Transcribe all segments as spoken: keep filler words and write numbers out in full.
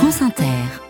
France Inter.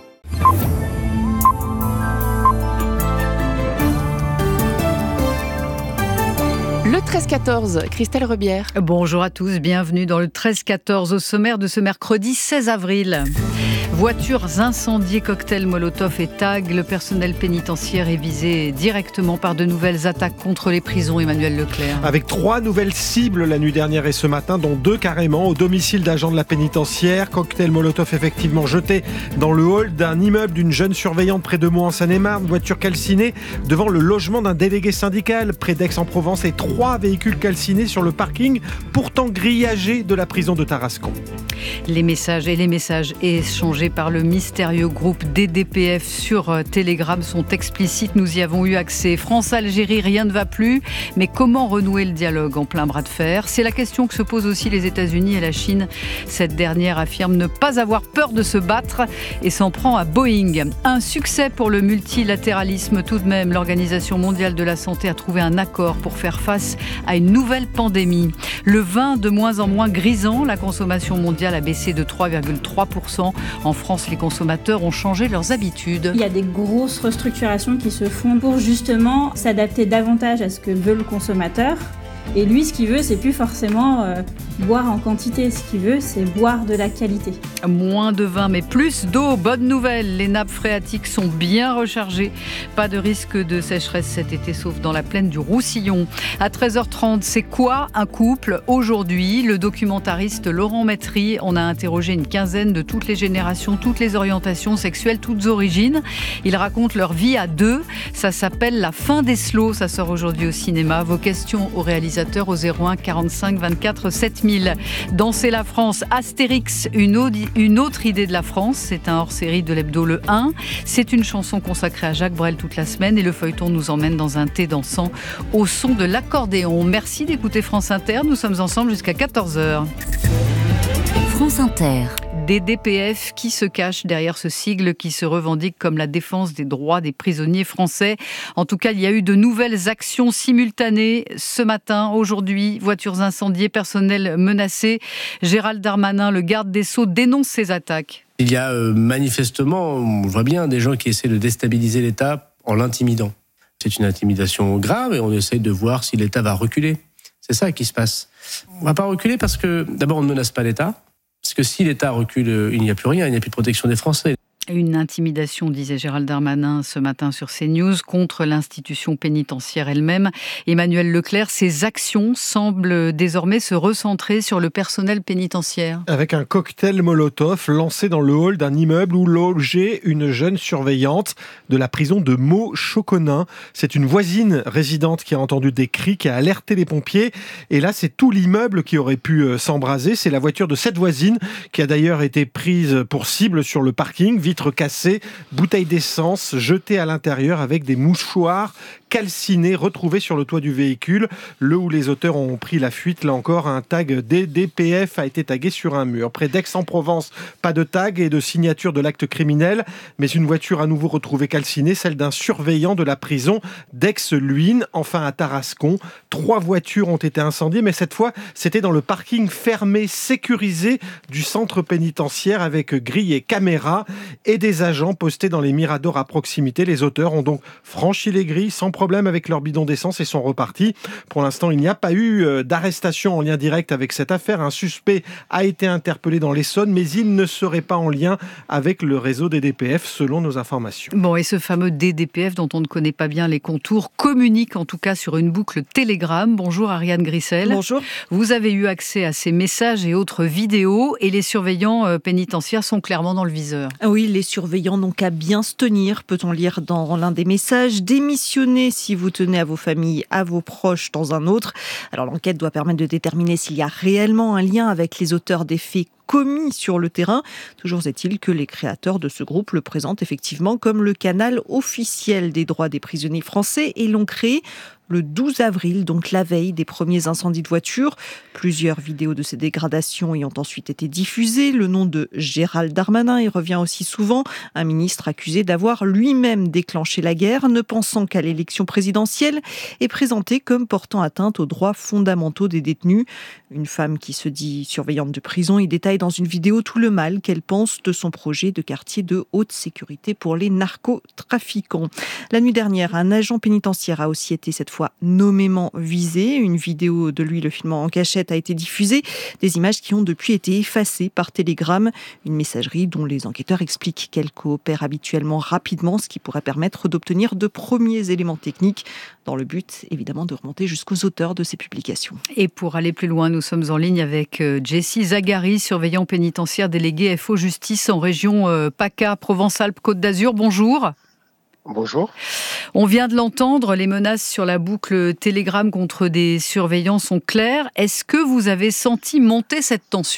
Le treize quatorze, Christelle Rebière. Bonjour à tous, bienvenue dans le treize quatorze au sommaire de ce mercredi seize avril. Voitures incendiées, cocktails Molotov et tags, le personnel pénitentiaire est visé directement par de nouvelles attaques contre les prisons. Emmanuel Leclerc. Avec trois nouvelles cibles la nuit dernière et ce matin, dont deux carrément au domicile d'agents de la pénitentiaire. Cocktail Molotov effectivement jeté dans le hall d'un immeuble d'une jeune surveillante près de Meaux en Seine-et-Marne. Voiture calcinée devant le logement d'un délégué syndical près d'Aix-en-Provence et trois véhicules calcinés sur le parking pourtant grillagé de la prison de Tarascon. Les messages et les messages échangés par le mystérieux groupe D D P F sur Telegram sont explicites. Nous y avons eu accès. France-Algérie, rien ne va plus. Mais comment renouer le dialogue en plein bras de fer ? C'est la question que se posent aussi les États-Unis et la Chine. Cette dernière affirme ne pas avoir peur de se battre et s'en prend à Boeing. Un succès pour le multilatéralisme tout de même. L'Organisation mondiale de la santé a trouvé un accord pour faire face à une nouvelle pandémie. Le vin de moins en moins grisant. La consommation mondiale a baissé de trois virgule trois pour cent. En France, les consommateurs ont changé leurs habitudes. Il y a des grosses restructurations qui se font pour justement s'adapter davantage à ce que veut le consommateur. Et lui, ce qu'il veut, c'est plus forcément euh, boire en quantité. Ce qu'il veut, c'est boire de la qualité. Moins de vin, mais plus d'eau. Bonne nouvelle, les nappes phréatiques sont bien rechargées. Pas de risque de sécheresse cet été, sauf dans la plaine du Roussillon. À treize heures trente, c'est quoi un couple aujourd'hui ? Le documentariste Laurent Métry en a interrogé une quinzaine de toutes les générations, toutes les orientations sexuelles, toutes origines. Ils racontent leur vie à deux. Ça s'appelle La fin des slows. Ça sort aujourd'hui au cinéma. Vos questions aux réalisateurs au zéro un quarante-cinq vingt-quatre sept mille. Danser la France, Astérix, une, audi- une autre idée de la France. C'est un hors-série de l'hebdo Le un. C'est une chanson consacrée à Jacques Brel toute la semaine et le feuilleton nous emmène dans un thé dansant au son de l'accordéon. Merci d'écouter France Inter. Nous sommes ensemble jusqu'à quatorze heures. France Inter. D D P F qui se cache derrière ce sigle qui se revendique comme la défense des droits des prisonniers français. En tout cas, il y a eu de nouvelles actions simultanées ce matin, aujourd'hui. Voitures incendiées, personnel menacé. Gérald Darmanin, le garde des Sceaux, dénonce ces attaques. Il y a euh, manifestement, on voit bien, des gens qui essaient de déstabiliser l'État en l'intimidant. C'est une intimidation grave et on essaye de voir si l'État va reculer. C'est ça qui se passe. On ne va pas reculer parce que, d'abord, on ne menace pas l'État. Parce que si l'État recule, il n'y a plus rien, il n'y a plus de protection des Français. Une intimidation, disait Gérald Darmanin ce matin sur CNews, contre l'institution pénitentiaire elle-même. Emmanuel Leclerc, ces actions semblent désormais se recentrer sur le personnel pénitentiaire. Avec un cocktail Molotov lancé dans le hall d'un immeuble où logeait une jeune surveillante de la prison de Meaux-Choconin. C'est une voisine résidente qui a entendu des cris, qui a alerté les pompiers. Et là, c'est tout l'immeuble qui aurait pu s'embraser. C'est la voiture de cette voisine qui a d'ailleurs été prise pour cible sur le parking. Vitres cassées, bouteilles d'essence jetées à l'intérieur avec des mouchoirs calcinés retrouvés sur le toit du véhicule. Le où les auteurs ont pris la fuite, là encore, un tag D D P F a été tagué sur un mur. Près d'Aix-en-Provence, pas de tag et de signature de l'acte criminel, mais une voiture à nouveau retrouvée calcinée, celle d'un surveillant de la prison d'Aix-Luynes. Enfin, à Tarascon, trois voitures ont été incendiées, mais cette fois, c'était dans le parking fermé, sécurisé du centre pénitentiaire avec grille et caméra et des agents postés dans les miradors à proximité. Les auteurs ont donc franchi les grilles sans problème avec leur bidon d'essence et sont repartis. Pour l'instant, il n'y a pas eu d'arrestation en lien direct avec cette affaire. Un suspect a été interpellé dans l'Essonne, mais il ne serait pas en lien avec le réseau D D P F, selon nos informations. Bon, et ce fameux D D P F, dont on ne connaît pas bien les contours, communique en tout cas sur une boucle Telegram. Bonjour Ariane Grissel. Bonjour. Vous avez eu accès à ces messages et autres vidéos, et les surveillants pénitentiaires sont clairement dans le viseur. Oui, les surveillants n'ont qu'à bien se tenir, peut-on lire dans l'un des messages. Démissionnez si vous tenez à vos familles, à vos proches dans un autre. Alors l'enquête doit permettre de déterminer s'il y a réellement un lien avec les auteurs des faits commis sur le terrain. Toujours est-il que les créateurs de ce groupe le présentent effectivement comme le canal officiel des droits des prisonniers français et l'ont créé le douze avril, donc la veille des premiers incendies de voitures. Plusieurs vidéos de ces dégradations ayant ensuite été diffusées. Le nom de Gérald Darmanin y revient aussi souvent. Un ministre accusé d'avoir lui-même déclenché la guerre, ne pensant qu'à l'élection présidentielle, est présenté comme portant atteinte aux droits fondamentaux des détenus. Une femme qui se dit surveillante de prison y détaille détaille dans une vidéo tout le mal qu'elle pense de son projet de quartier de haute sécurité pour les narcotrafiquants. La nuit dernière, un agent pénitentiaire a aussi été cette fois nommément visé. Une vidéo de lui le filmant en cachette a été diffusée. Des images qui ont depuis été effacées par Telegram. Une messagerie dont les enquêteurs expliquent qu'elle coopère habituellement rapidement, ce qui pourrait permettre d'obtenir de premiers éléments techniques dans le but, évidemment, de remonter jusqu'aux auteurs de ces publications. Et pour aller plus loin, nous sommes en ligne avec Jessie Zagari, surveillant pénitentiaire délégué F O Justice en région PACA, Provence-Alpes-Côte d'Azur. Bonjour. Bonjour. On vient de l'entendre, les menaces sur la boucle Telegram contre des surveillants sont claires. Est-ce que vous avez senti monter cette tension ?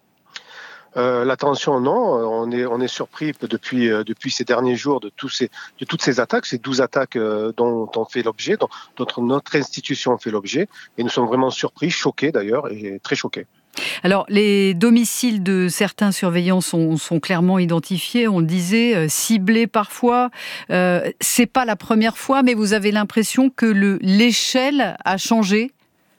Euh, la tension, non. On est, on est surpris depuis, euh, depuis ces derniers jours de, tous ces, de toutes ces attaques, ces douze attaques euh, dont on fait l'objet, dont, dont notre institution fait l'objet. Et nous sommes vraiment surpris, choqués d'ailleurs, et très choqués. Alors, les domiciles de certains surveillants sont, sont clairement identifiés, on le disait, euh, ciblés parfois. Euh, c'est pas la première fois, mais vous avez l'impression que le, l'échelle a changé ?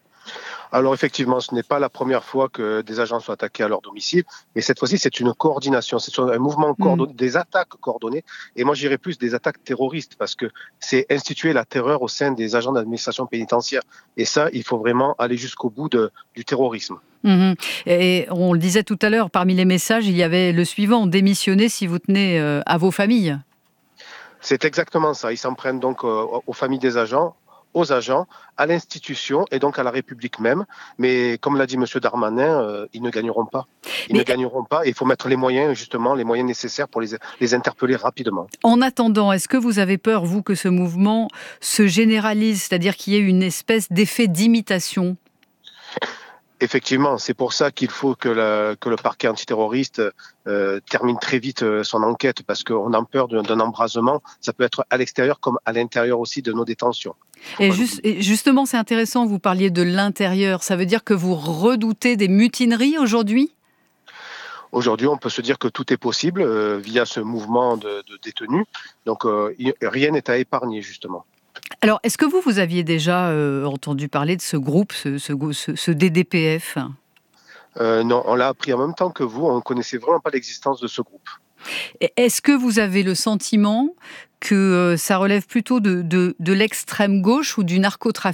Alors effectivement, ce n'est pas la première fois que des agents sont attaqués à leur domicile, mais cette fois-ci, c'est une coordination, c'est un mouvement coordonné, mmh. des attaques coordonnées, et moi j'irais plus des attaques terroristes, parce que c'est instituer la terreur au sein des agents d'administration pénitentiaire. Et ça, il faut vraiment aller jusqu'au bout de, du terrorisme. Mmh. Et on le disait tout à l'heure, parmi les messages, il y avait le suivant, démissionnez si vous tenez euh, à vos familles. C'est exactement ça, ils s'en prennent donc euh, aux familles des agents, aux agents, à l'institution et donc à la République même. Mais comme l'a dit M. Darmanin, euh, ils ne gagneront pas. Ils Mais... ne gagneront pas et il faut mettre les moyens, justement, les moyens nécessaires pour les, les interpeller rapidement. En attendant, est-ce que vous avez peur, vous, que ce mouvement se généralise, c'est-à-dire qu'il y ait une espèce d'effet d'imitation ? Effectivement, c'est pour ça qu'il faut que, la, que le parquet antiterroriste euh, termine très vite euh, son enquête, parce qu'on a peur d'un, d'un embrasement. Ça peut être à l'extérieur comme à l'intérieur aussi de nos détentions. Et, juste, et justement, c'est intéressant, vous parliez de l'intérieur. Ça veut dire que vous redoutez des mutineries aujourd'hui ? Aujourd'hui, on peut se dire que tout est possible euh, via ce mouvement de, de détenus. Donc, euh, rien n'est à épargner, justement. Alors, est-ce que vous, vous aviez déjà euh, entendu parler de ce groupe, ce, ce, ce, ce D D P F ? euh, Non, on l'a appris en même temps que vous. On ne connaissait vraiment pas l'existence de ce groupe. Est-ce que vous avez le sentiment que euh, ça relève plutôt de, de, de l'extrême gauche ou du narcotrafic ?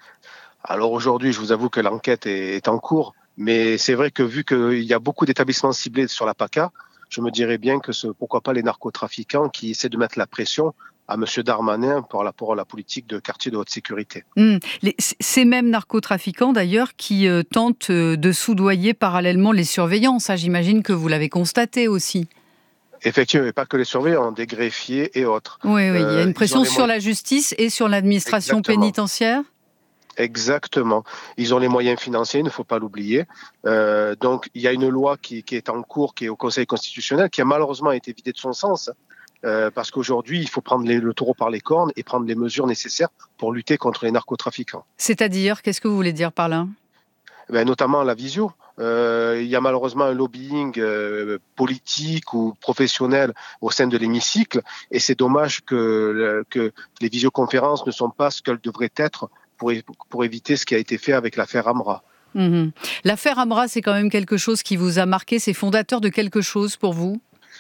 Alors aujourd'hui, je vous avoue que l'enquête est, est en cours. Mais c'est vrai que vu qu'il y a beaucoup d'établissements ciblés sur la PACA, je me dirais bien que ce, pourquoi pas les narcotrafiquants qui essaient de mettre la pression à M. Darmanin par rapport à la politique de quartier de haute sécurité. Mmh. Les, ces mêmes narcotrafiquants, d'ailleurs, qui euh, tentent euh, de soudoyer parallèlement les surveillants. Ça, j'imagine que vous l'avez constaté aussi. Effectivement, et pas que les surveillants, des greffiers et autres. Oui, oui, il y a une pression euh, sur la justice et sur l'administration Exactement. pénitentiaire. Exactement. Ils ont les moyens financiers, il ne faut pas l'oublier. Euh, donc, il y a une loi qui, qui est en cours, qui est au Conseil constitutionnel, qui a malheureusement été vidée de son sens. Euh, parce qu'aujourd'hui, il faut prendre les, le taureau par les cornes et prendre les mesures nécessaires pour lutter contre les narcotrafiquants. C'est-à-dire, qu'est-ce que vous voulez dire par là ? Ben, notamment la visio. Euh, il y a malheureusement un lobbying euh, politique ou professionnel au sein de l'hémicycle et c'est dommage que, que les visioconférences ne sont pas ce qu'elles devraient être pour, pour éviter ce qui a été fait avec l'affaire Amra. Mmh. L'affaire Amra, c'est quand même quelque chose qui vous a marqué, c'est fondateur de quelque chose pour vous ?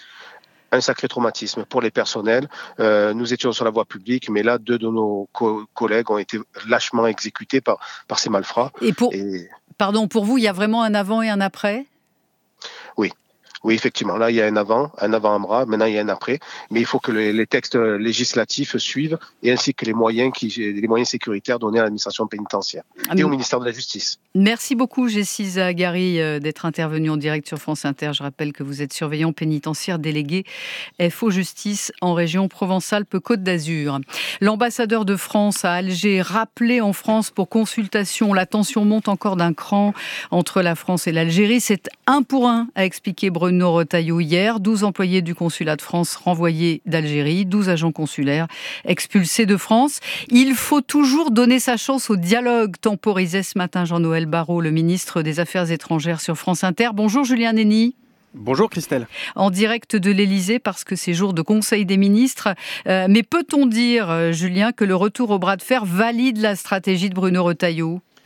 Un sacré traumatisme pour les personnels. Euh, nous étions sur la voie publique, mais là, deux de nos co- collègues ont été lâchement exécutés par, par ces malfrats. Et pour, et... Pardon, pour vous, il y a vraiment un avant et un après ? Oui. Oui, effectivement. Là, il y a un avant, un avant Amra. Maintenant, il y a un après. Mais il faut que les, les textes législatifs suivent, et ainsi que les moyens, qui, les moyens sécuritaires donnés à l'administration pénitentiaire ah, et au ministère de la Justice. Merci beaucoup, Jessie Zagari, d'être intervenue en direct sur France Inter. Je rappelle que vous êtes surveillant pénitentiaire délégué F O Justice en région Provence-Alpes-Côte d'Azur. L'ambassadeur de France à Alger, rappelé en France pour consultation. La tension monte encore d'un cran entre la France et l'Algérie. C'est un pour un, a expliqué Bruno Retailleau hier. douze employés du consulat de France renvoyés d'Algérie, douze agents consulaires expulsés de France. Il faut toujours donner sa chance au dialogue, temporisait ce matin Jean-Noël Barrot, le ministre des Affaires étrangères sur France Inter. Bonjour Julien Nény. Bonjour Christelle. En direct de l'Élysée parce que c'est jour de Conseil des ministres. Euh, mais peut-on dire, Julien, que le retour au bras de fer valide la stratégie de Bruno Retailleau ?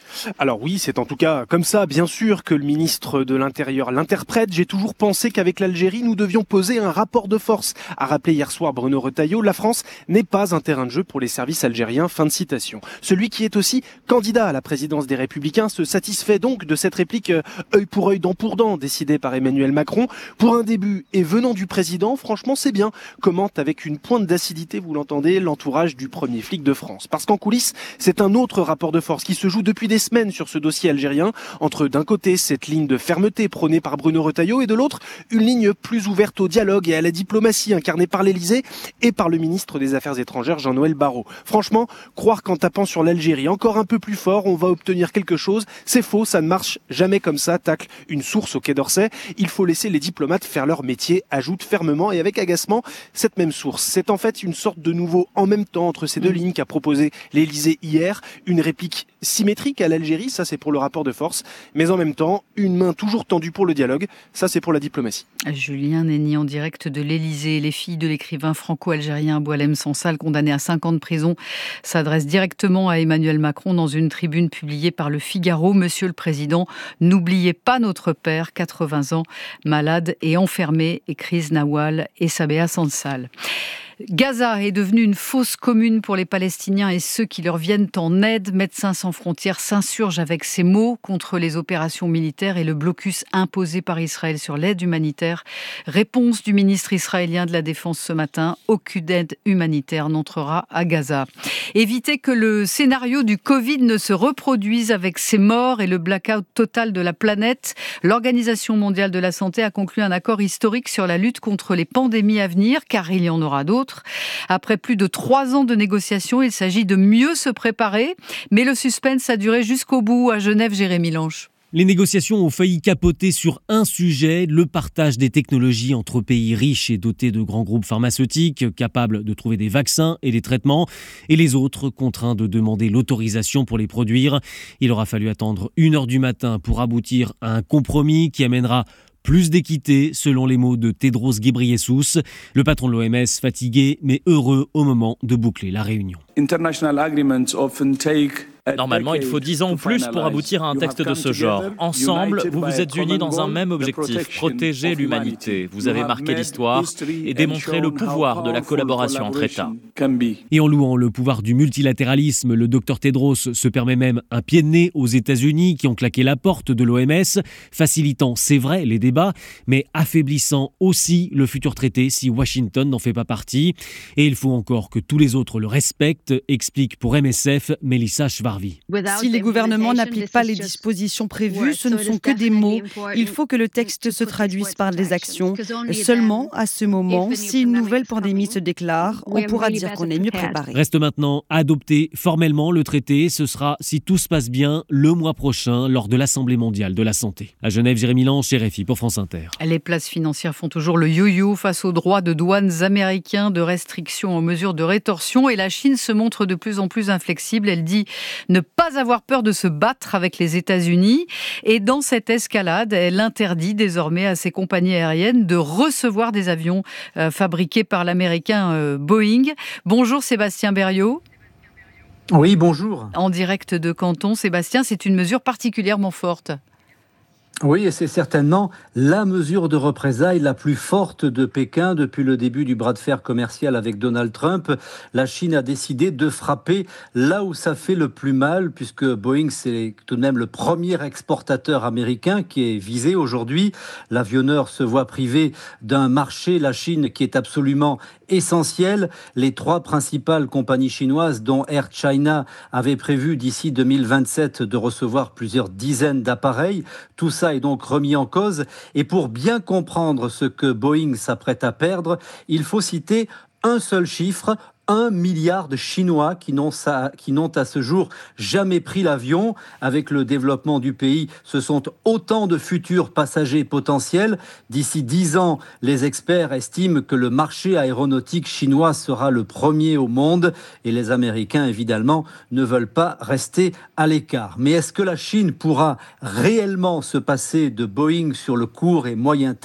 Alors oui, c'est en tout cas comme ça, bien sûr, que le ministre de l'Intérieur l'interprète. J'ai toujours pensé qu'avec l'Algérie, nous devions poser un rapport de force. A rappelé hier soir Bruno Retailleau, la France n'est pas un terrain de jeu pour les services algériens. Fin de citation. Celui qui est aussi candidat à la présidence des Républicains se satisfait donc de cette réplique euh, œil pour œil, dent pour dent, décidée par Emmanuel Macron. Pour un début, et venant du président, franchement c'est bien. Commente avec une pointe d'acidité, vous l'entendez, l'entourage du premier flic de France. Parce qu'en coulisses, c'est un autre rapport de force qui se joue depuis des semaines sur ce dossier algérien, entre d'un côté cette ligne de fermeté prônée par Bruno Retailleau et de l'autre une ligne plus ouverte au dialogue et à la diplomatie incarnée par l'Elysée et par le ministre des Affaires étrangères Jean-Noël Barrot. Franchement, croire qu'en tapant sur l'Algérie encore un peu plus fort, on va obtenir quelque chose, c'est faux, ça ne marche jamais comme ça, tacle une source au Quai d'Orsay. Il faut laisser les diplomates faire leur métier, ajoute fermement et avec agacement cette même source. C'est en fait une sorte de nouveau en même temps entre ces deux lignes qu'a proposé l'Elysée hier, une réplique symétrique à l'Algérie, ça c'est pour le rapport de force, mais en même temps, une main toujours tendue pour le dialogue, ça c'est pour la diplomatie. Julien Nenny en direct de l'Elysée. Les filles de l'écrivain franco-algérien Boualem Sansal, condamné à cinq ans de prison, s'adressent directement à Emmanuel Macron dans une tribune publiée par Le Figaro. Monsieur le Président, n'oubliez pas notre père, quatre-vingts ans, malade et enfermé, écrivent Nawal et Sabea Sansal. Gaza est devenue une fosse commune pour les Palestiniens et ceux qui leur viennent en aide. Médecins sans frontières s'insurgent avec ces mots contre les opérations militaires et le blocus imposé par Israël sur l'aide humanitaire. Réponse du ministre israélien de la Défense ce matin, aucune aide humanitaire n'entrera à Gaza. Éviter que le scénario du Covid ne se reproduise avec ces morts et le blackout total de la planète, l'Organisation mondiale de la santé a conclu un accord historique sur la lutte contre les pandémies à venir, car il y en aura d'autres. Après plus de trois ans de négociations, il s'agit de mieux se préparer. Mais le suspense a duré jusqu'au bout à Genève, Jérémy Lange. Les négociations ont failli capoter sur un sujet, le partage des technologies entre pays riches et dotés de grands groupes pharmaceutiques, capables de trouver des vaccins et des traitements, et les autres contraints de demander l'autorisation pour les produire. Il aura fallu attendre une heure du matin pour aboutir à un compromis qui amènera plus d'équité, selon les mots de Tedros Ghebreyesus, le patron de l'O M S, fatigué mais heureux au moment de boucler la réunion. Normalement, il faut dix ans ou plus pour aboutir à un texte de ce genre. Ensemble, vous vous êtes unis dans un même objectif, protéger l'humanité. Vous avez marqué l'histoire et démontré le pouvoir de la collaboration entre États. Et en louant le pouvoir du multilatéralisme, le docteur Tedros se permet même un pied de nez aux États-Unis qui ont claqué la porte de l'O M S, facilitant, c'est vrai, les débats, mais affaiblissant aussi le futur traité si Washington n'en fait pas partie. Et il faut encore que tous les autres le respectent, explique pour M S F Mélissa Schwarz. Si les gouvernements n'appliquent pas les dispositions prévues, ce ne sont que des mots. Il faut que le texte se traduise par des actions. Seulement, à ce moment, si une nouvelle pandémie se déclare, on pourra dire qu'on est mieux préparé. Reste maintenant à adopter formellement le traité. Ce sera, si tout se passe bien, le mois prochain, lors de l'Assemblée mondiale de la santé. À Genève, Jérémy Lange, R F I pour France Inter. Les places financières font toujours le yo-yo face aux droits de douanes américains, de restrictions aux mesures de rétorsion. Et la Chine se montre de plus en plus inflexible. Elle dit ne pas avoir peur de se battre avec les États-Unis. Et dans cette escalade, elle interdit désormais à ses compagnies aériennes de recevoir des avions euh, fabriqués par l'américain euh, Boeing. Bonjour Sébastien Berriot. Oui, bonjour. En direct de Canton, Sébastien, c'est une mesure particulièrement forte. Oui, et c'est certainement la mesure de représailles la plus forte de Pékin depuis le début du bras de fer commercial avec Donald Trump. La Chine a décidé de frapper là où ça fait le plus mal, puisque Boeing, c'est tout de même le premier exportateur américain qui est visé aujourd'hui. L'avionneur se voit privé d'un marché, la Chine, qui est absolument essentiel. Les trois principales compagnies chinoises, dont Air China, avaient prévu d'ici deux mille vingt-sept de recevoir plusieurs dizaines d'appareils. Tout ça est donc remis en cause. Et pour bien comprendre ce que Boeing s'apprête à perdre, il faut citer un seul chiffre, un milliard de Chinois qui n'ont, ça, qui n'ont à ce jour jamais pris l'avion. Avec le développement du pays, ce sont autant de futurs passagers potentiels. D'ici dix ans, les experts estiment que le marché aéronautique chinois sera le premier au monde et les Américains, évidemment, ne veulent pas rester à l'écart. Mais est-ce que la Chine pourra réellement se passer de Boeing sur le court et moyen terme ?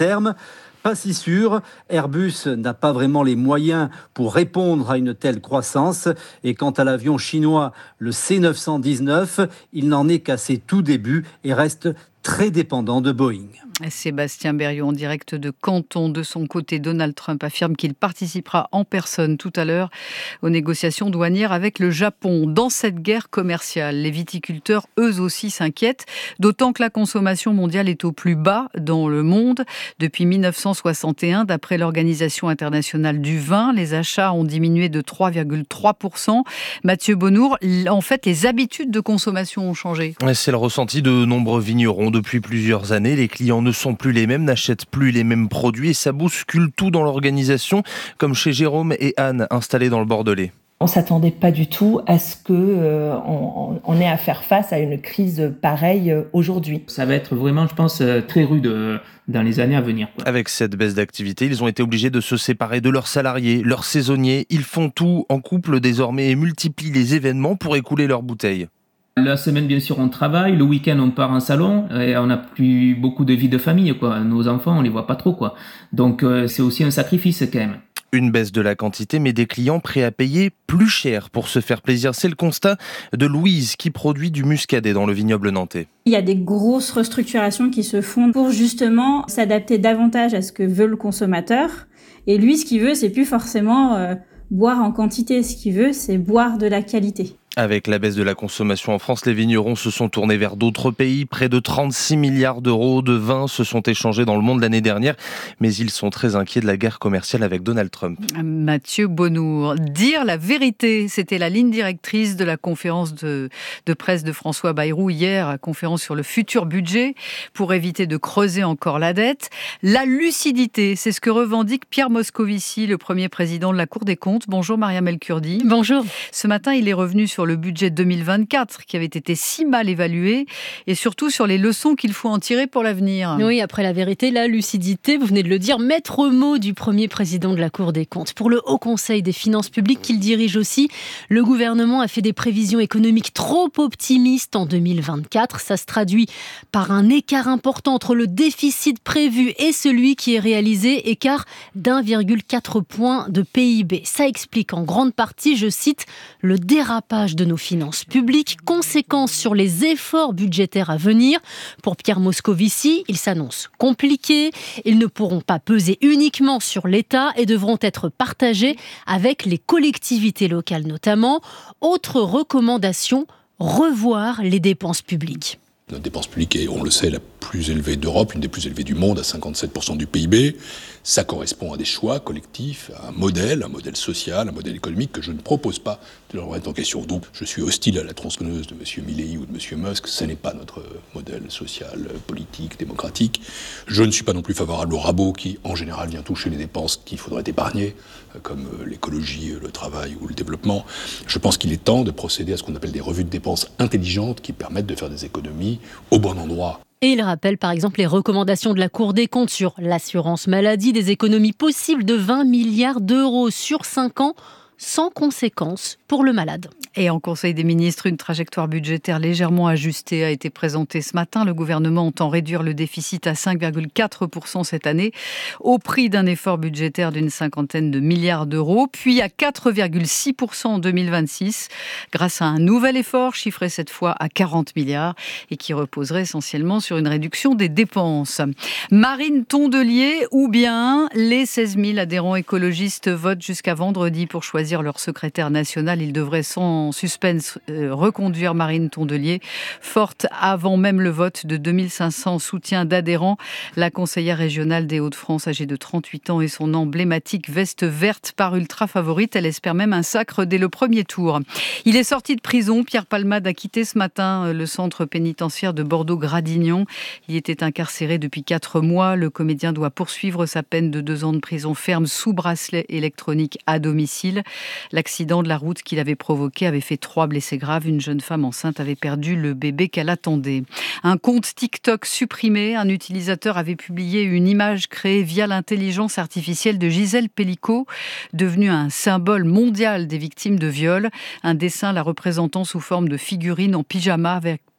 Pas si sûr, Airbus n'a pas vraiment les moyens pour répondre à une telle croissance. Et quant à l'avion chinois, le C neuf cent dix-neuf, il n'en est qu'à ses tout débuts et reste très dépendant de Boeing. Sébastien Berriot en direct de Canton. De son côté, Donald Trump affirme qu'il participera en personne tout à l'heure aux négociations douanières avec le Japon. Dans cette guerre commerciale, les viticulteurs, eux aussi, s'inquiètent, d'autant que la consommation mondiale est au plus bas dans le monde. Depuis mille neuf cent soixante et un, d'après l'Organisation internationale du vin, les achats ont diminué de trois virgule trois pour cent. Mathieu Bonnour, en fait, les habitudes de consommation ont changé. C'est le ressenti de nombreux vignerons depuis plusieurs années. Les clients ne sont plus les mêmes, n'achètent plus les mêmes produits et ça bouscule tout dans l'organisation, comme chez Jérôme et Anne, installés dans le Bordelais. On ne s'attendait pas du tout à ce qu'on euh, on ait à faire face à une crise pareille euh, aujourd'hui. Ça va être vraiment, je pense, très rude euh, dans les années à venir. Quoi. Avec cette baisse d'activité, ils ont été obligés de se séparer de leurs salariés, leurs saisonniers. Ils font tout en couple désormais et multiplient les événements pour écouler leurs bouteilles. La semaine, bien sûr, on travaille. Le week-end, on part en salon. Et on n'a plus beaucoup de vie de famille, quoi. Nos enfants, on les voit pas trop, quoi. Donc, euh, c'est aussi un sacrifice, quand même. Une baisse de la quantité, mais des clients prêts à payer plus cher pour se faire plaisir. C'est le constat de Louise, qui produit du muscadet dans le vignoble nantais. Il y a des grosses restructurations qui se font pour justement s'adapter davantage à ce que veut le consommateur. Et lui, ce qu'il veut, c'est plus forcément euh, boire en quantité. Ce qu'il veut, c'est boire de la qualité. Avec la baisse de la consommation en France, les vignerons se sont tournés vers d'autres pays. Près de trente-six milliards d'euros de vin se sont échangés dans le monde l'année dernière. Mais ils sont très inquiets de la guerre commerciale avec Donald Trump. Mathieu Bonnour. Dire la vérité, c'était la ligne directrice de la conférence de, de presse de François Bayrou hier, conférence sur le futur budget, pour éviter de creuser encore la dette. La lucidité, c'est ce que revendique Pierre Moscovici, le premier président de la Cour des comptes. Bonjour Mariam El Kurdi. Bonjour. Ce matin, il est revenu sur le budget deux mille vingt-quatre qui avait été si mal évalué et surtout sur les leçons qu'il faut en tirer pour l'avenir. Oui, après la vérité, la lucidité, vous venez de le dire, maître mot du premier président de la Cour des comptes. Pour le Haut Conseil des finances publiques qu'il dirige aussi, le gouvernement a fait des prévisions économiques trop optimistes en deux mille vingt-quatre. Ça se traduit par un écart important entre le déficit prévu et celui qui est réalisé, écart d'un virgule quatre point de P I B. Ça explique en grande partie, je cite, le dérapage de nos finances publiques, conséquences sur les efforts budgétaires à venir. Pour Pierre Moscovici, ils s'annoncent compliqués, ils ne pourront pas peser uniquement sur l'État et devront être partagés avec les collectivités locales notamment. Autre recommandation, revoir les dépenses publiques. Notre dépense publique est, on le sait, la plus élevée d'Europe, une des plus élevées du monde, à cinquante-sept pour cent du P I B. Ça correspond à des choix collectifs, à un modèle, un modèle social, un modèle économique que je ne propose pas de le remettre en question. Donc, je suis hostile à la tronçonneuse de M. Milley ou de M. Musk. Ce n'est pas notre modèle social, politique, démocratique. Je ne suis pas non plus favorable au rabot qui, en général, vient toucher les dépenses qu'il faudrait épargner, comme l'écologie, le travail ou le développement. Je pense qu'il est temps de procéder à ce qu'on appelle des revues de dépenses intelligentes qui permettent de faire des économies au bon endroit. Et il rappelle par exemple les recommandations de la Cour des comptes sur l'assurance maladie, des économies possibles de vingt milliards d'euros sur cinq ans, sans conséquence pour le malade. Et en Conseil des ministres, une trajectoire budgétaire légèrement ajustée a été présentée ce matin. Le gouvernement entend réduire le déficit à cinq virgule quatre pour cent cette année, au prix d'un effort budgétaire d'une cinquantaine de milliards d'euros, puis à quatre virgule six pour cent en deux mille vingt-six, grâce à un nouvel effort chiffré cette fois à quarante milliards et qui reposerait essentiellement sur une réduction des dépenses. Marine Tondelier ou bien les seize mille adhérents écologistes votent jusqu'à vendredi pour choisir leur secrétaire national. Ils devraient sans suspense euh, reconduire Marine Tondelier, forte avant même le vote de deux mille cinq cents soutiens d'adhérents. La conseillère régionale des Hauts-de-France, âgée de trente-huit ans, et son emblématique veste verte par ultra favorite. Elle espère même un sacre dès le premier tour. Il est sorti de prison. Pierre Palmade a quitté ce matin le centre pénitentiaire de Bordeaux-Gradignan. Il était incarcéré depuis quatre mois. Le comédien doit poursuivre sa peine de deux ans de prison ferme sous bracelet électronique à domicile. L'accident de la route qu'il avait provoqué avait fait trois blessés graves. Une jeune femme enceinte avait perdu le bébé qu'elle attendait. Un compte TikTok supprimé. Un utilisateur avait publié une image créée via l'intelligence artificielle de Gisèle Pellicot, devenue un symbole mondial des victimes de viol. Un dessin la représentant sous forme de figurine en pyjama avec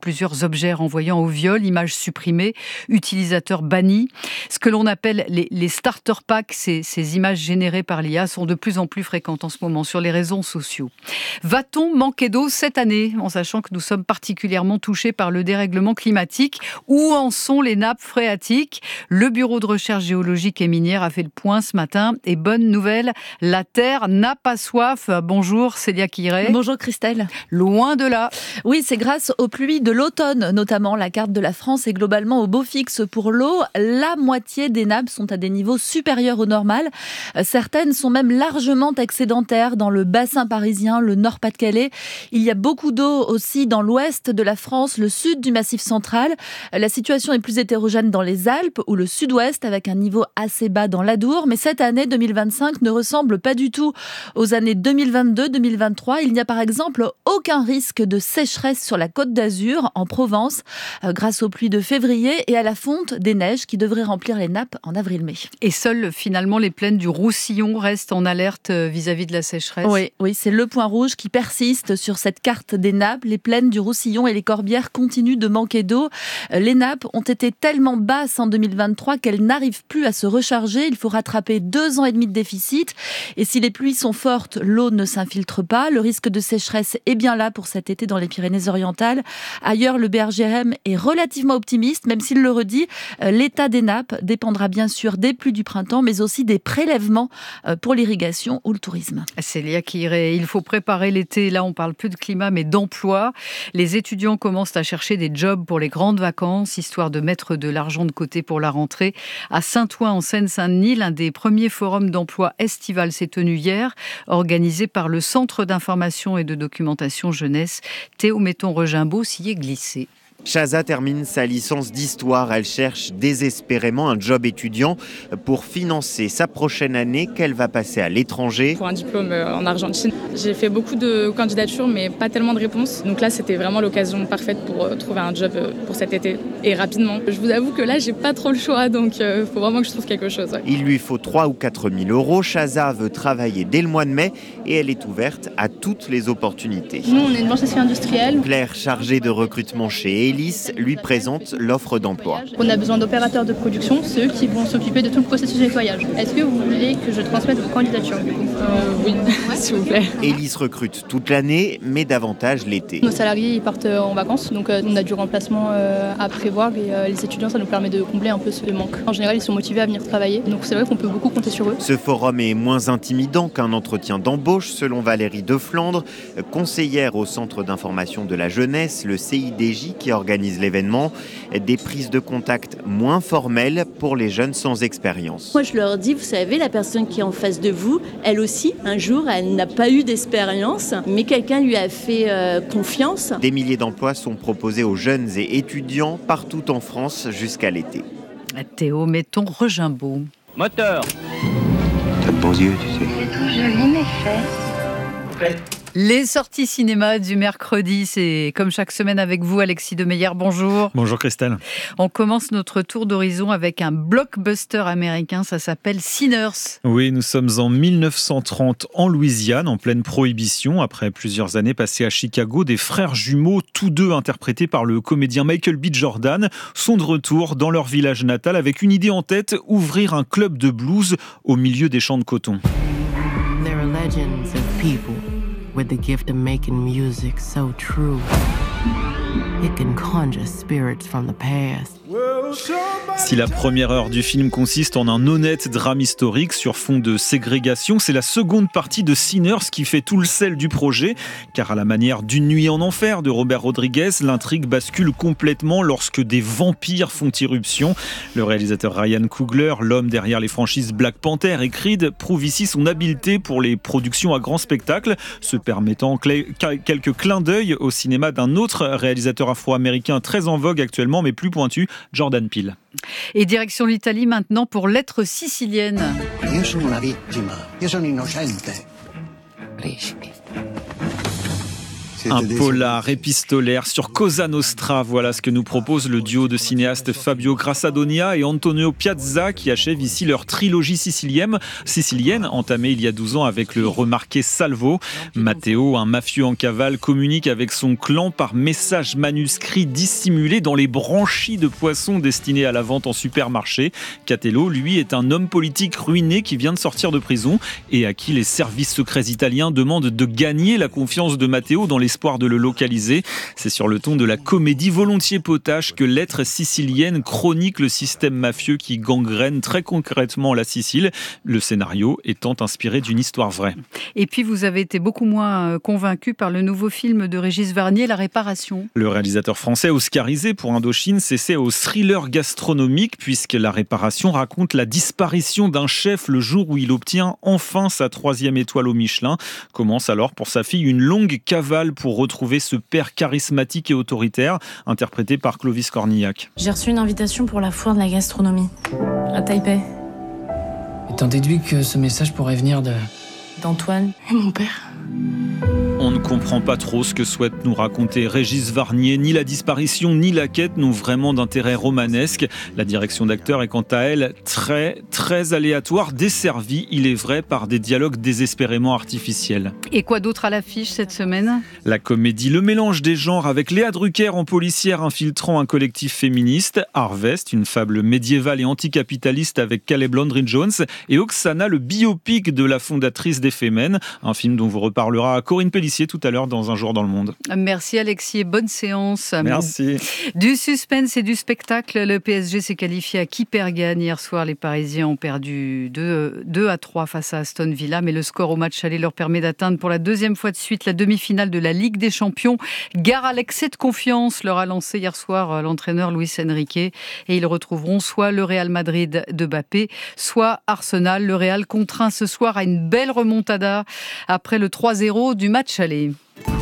Plusieurs objets renvoyant au viol, images supprimées, utilisateurs bannis. Ce que l'on appelle les, les starter packs, ces, ces images générées par l'I A, sont de plus en plus fréquentes en ce moment sur les réseaux sociaux. Va-t-on manquer d'eau cette année, en sachant que nous sommes particulièrement touchés par le dérèglement climatique? Où en sont les nappes phréatiques? Le Bureau de recherche géologique et minière a fait le point ce matin. Et bonne nouvelle, la Terre n'a pas soif. Bonjour Célia Quiré. Bonjour Christelle. Loin de là. Oui, c'est grâce aux pluies de l'automne, notamment. La carte de la France est globalement au beau fixe pour l'eau. La moitié des nappes sont à des niveaux supérieurs au normal. Certaines sont même largement excédentaires dans le bassin parisien, le Nord-Pas-de-Calais. Il y a beaucoup d'eau aussi dans l'ouest de la France, le sud du Massif central. La situation est plus hétérogène dans les Alpes ou le sud-ouest avec un niveau assez bas dans l'Adour. Mais cette année deux mille vingt-cinq ne ressemble pas du tout aux années deux mille vingt-deux deux mille vingt-trois. Il n'y a par exemple aucun risque de sécheresse sur la Côte d'Azur, en Provence, euh, grâce aux pluies de février et à la fonte des neiges qui devraient remplir les nappes en avril-mai. Et seules finalement les plaines du Roussillon restent en alerte vis-à-vis de la sécheresse. Oui, oui, c'est le point rouge qui persiste sur cette carte des nappes. Les plaines du Roussillon et les Corbières continuent de manquer d'eau. Les nappes ont été tellement basses en deux mille vingt-trois qu'elles n'arrivent plus à se recharger. Il faut rattraper deux ans et demi de déficit. Et si les pluies sont fortes, l'eau ne s'infiltre pas. Le risque de sécheresse est bien là pour cet été dans les Pyrénées-Orientales. Ailleurs, le B R G M est relativement optimiste, même s'il le redit. L'état des nappes dépendra bien sûr des pluies du printemps, mais aussi des prélèvements pour l'irrigation ou le tourisme. Célia Quiré, il faut préparer l'été. Là, on parle plus de climat, mais d'emploi. Les étudiants commencent à chercher des jobs pour les grandes vacances, histoire de mettre de l'argent de côté pour la rentrée. À Saint-Ouen, en Seine-Saint-Denis, l'un des premiers forums d'emploi estival s'est tenu hier, organisé par le Centre d'information et de documentation jeunesse. Théo Metton-Regimbaud s'y est glissé. Chaza termine sa licence d'histoire. Elle cherche désespérément un job étudiant pour financer sa prochaine année qu'elle va passer à l'étranger. Pour un diplôme en Argentine, j'ai fait beaucoup de candidatures mais pas tellement de réponses. Donc là, c'était vraiment l'occasion parfaite pour trouver un job pour cet été et rapidement. Je vous avoue que là, j'ai pas trop le choix, donc il faut vraiment que je trouve quelque chose. Ouais. Il lui faut trois ou quatre mille euros. Chaza veut travailler dès le mois de mai et elle est ouverte à toutes les opportunités. Nous, on est une blanchisserie industrielle. Claire, chargée de recrutement chez Elis, lui présente l'offre d'emploi. On a besoin d'opérateurs de production, ceux qui vont s'occuper de tout le processus de nettoyage. Est-ce que vous voulez que je transmette vos candidatures du coup euh, Oui, s'il vous plaît. Elis recrute toute l'année, mais davantage l'été. Nos salariés ils partent en vacances, donc euh, on a du remplacement euh, à prévoir et euh, les étudiants, ça nous permet de combler un peu ce manque. En général, ils sont motivés à venir travailler, donc c'est vrai qu'on peut beaucoup compter sur eux. Ce forum est moins intimidant qu'un entretien d'embauche, selon Valérie Deflandre, conseillère au Centre d'information de la jeunesse, le C I D J, qui organise l'événement. Des prises de contact moins formelles pour les jeunes sans expérience. Moi, je leur dis, vous savez, la personne qui est en face de vous, elle aussi, un jour, elle n'a pas eu d'expérience, mais quelqu'un lui a fait euh, confiance. Des milliers d'emplois sont proposés aux jeunes et étudiants partout en France jusqu'à l'été. Théo Metton-Regimbaud. Moteur. T'as de bons yeux, tu sais. C'est tout joli, mes faits. Les sorties cinéma du mercredi, c'est comme chaque semaine avec vous, Alexis Demeyer. Bonjour. Bonjour Christelle. On commence notre tour d'horizon avec un blockbuster américain, ça s'appelle Sinners. Oui, nous sommes en mille neuf cent trente en Louisiane, en pleine prohibition. Après plusieurs années passées à Chicago, des frères jumeaux, tous deux interprétés par le comédien Michael B. Jordan, sont de retour dans leur village natal avec une idée en tête, ouvrir un club de blues au milieu des champs de coton. There are legends of people with the gift of making music so true. It can conjure spirits from the past. Si la première heure du film consiste en un honnête drame historique sur fond de ségrégation, c'est la seconde partie de Sinners qui fait tout le sel du projet. Car à la manière d'Une nuit en enfer de Robert Rodriguez, l'intrigue bascule complètement lorsque des vampires font irruption. Le réalisateur Ryan Coogler, l'homme derrière les franchises Black Panther et Creed, prouve ici son habileté pour les productions à grand spectacle, se permettant quelques clins d'œil au cinéma d'un autre réalisateur afro-américain très en vogue actuellement, mais plus pointu, Jordan Peele. Et direction l'Italie maintenant pour Lettres siciliennes. Io sono una vittima, io sono innocente. Rischi. Un polar épistolaire sur Cosa Nostra, voilà ce que nous propose le duo de cinéastes Fabio Grassadonia et Antonio Piazza qui achèvent ici leur trilogie sicilienne, sicilienne entamée il y a douze ans avec le remarqué Salvo. Matteo, un mafieux en cavale, communique avec son clan par messages manuscrits dissimulés dans les branchies de poissons destinés à la vente en supermarché. Catello, lui, est un homme politique ruiné qui vient de sortir de prison et à qui les services secrets italiens demandent de gagner la confiance de Matteo dans l'espoir de le localiser. C'est sur le ton de la comédie volontiers potache que Lettres siciliennes chronique le système mafieux qui gangrène très concrètement la Sicile, le scénario étant inspiré d'une histoire vraie. Et puis vous avez été beaucoup moins convaincu par le nouveau film de Régis Varnier, La Réparation. Le réalisateur français oscarisé pour Indochine s'essaie au thriller gastronomique puisque La Réparation raconte la disparition d'un chef le jour où il obtient enfin sa troisième étoile au Michelin. Commence alors pour sa fille une longue cavale pour retrouver ce père charismatique et autoritaire, interprété par Clovis Cornillac. J'ai reçu une invitation pour la foire de la gastronomie, à Taipei. Et t'en déduis que ce message pourrait venir de... d'Antoine et mon père. On ne comprend pas trop ce que souhaite nous raconter Régis Varnier. Ni la disparition, ni la quête n'ont vraiment d'intérêt romanesque. La direction d'acteur est quant à elle très, très aléatoire, desservie, il est vrai, par des dialogues désespérément artificiels. Et quoi d'autre à l'affiche cette semaine ? La comédie Le mélange des genres avec Léa Drucker en policière infiltrant un collectif féministe, Harvest, une fable médiévale et anticapitaliste avec Caleb Landry-Jones, et Oksana, le biopic de la fondatrice des Femen, un film dont vous reparlera Corinne Pellissier tout à l'heure dans Un jour dans le monde. Merci Alexis et bonne séance. Merci. Du suspense et du spectacle, le P S G s'est qualifié à Kippergan. Hier soir, les Parisiens ont perdu deux à trois face à Aston Villa, mais le score au match aller leur permet d'atteindre pour la deuxième fois de suite la demi-finale de la Ligue des Champions. Gare à l'excès de confiance, leur a lancé hier soir l'entraîneur Luis Enrique, et ils retrouveront soit le Real Madrid de Mbappé, soit Arsenal. Le Real contraint ce soir à une belle remontada après le trois zéro du match aller.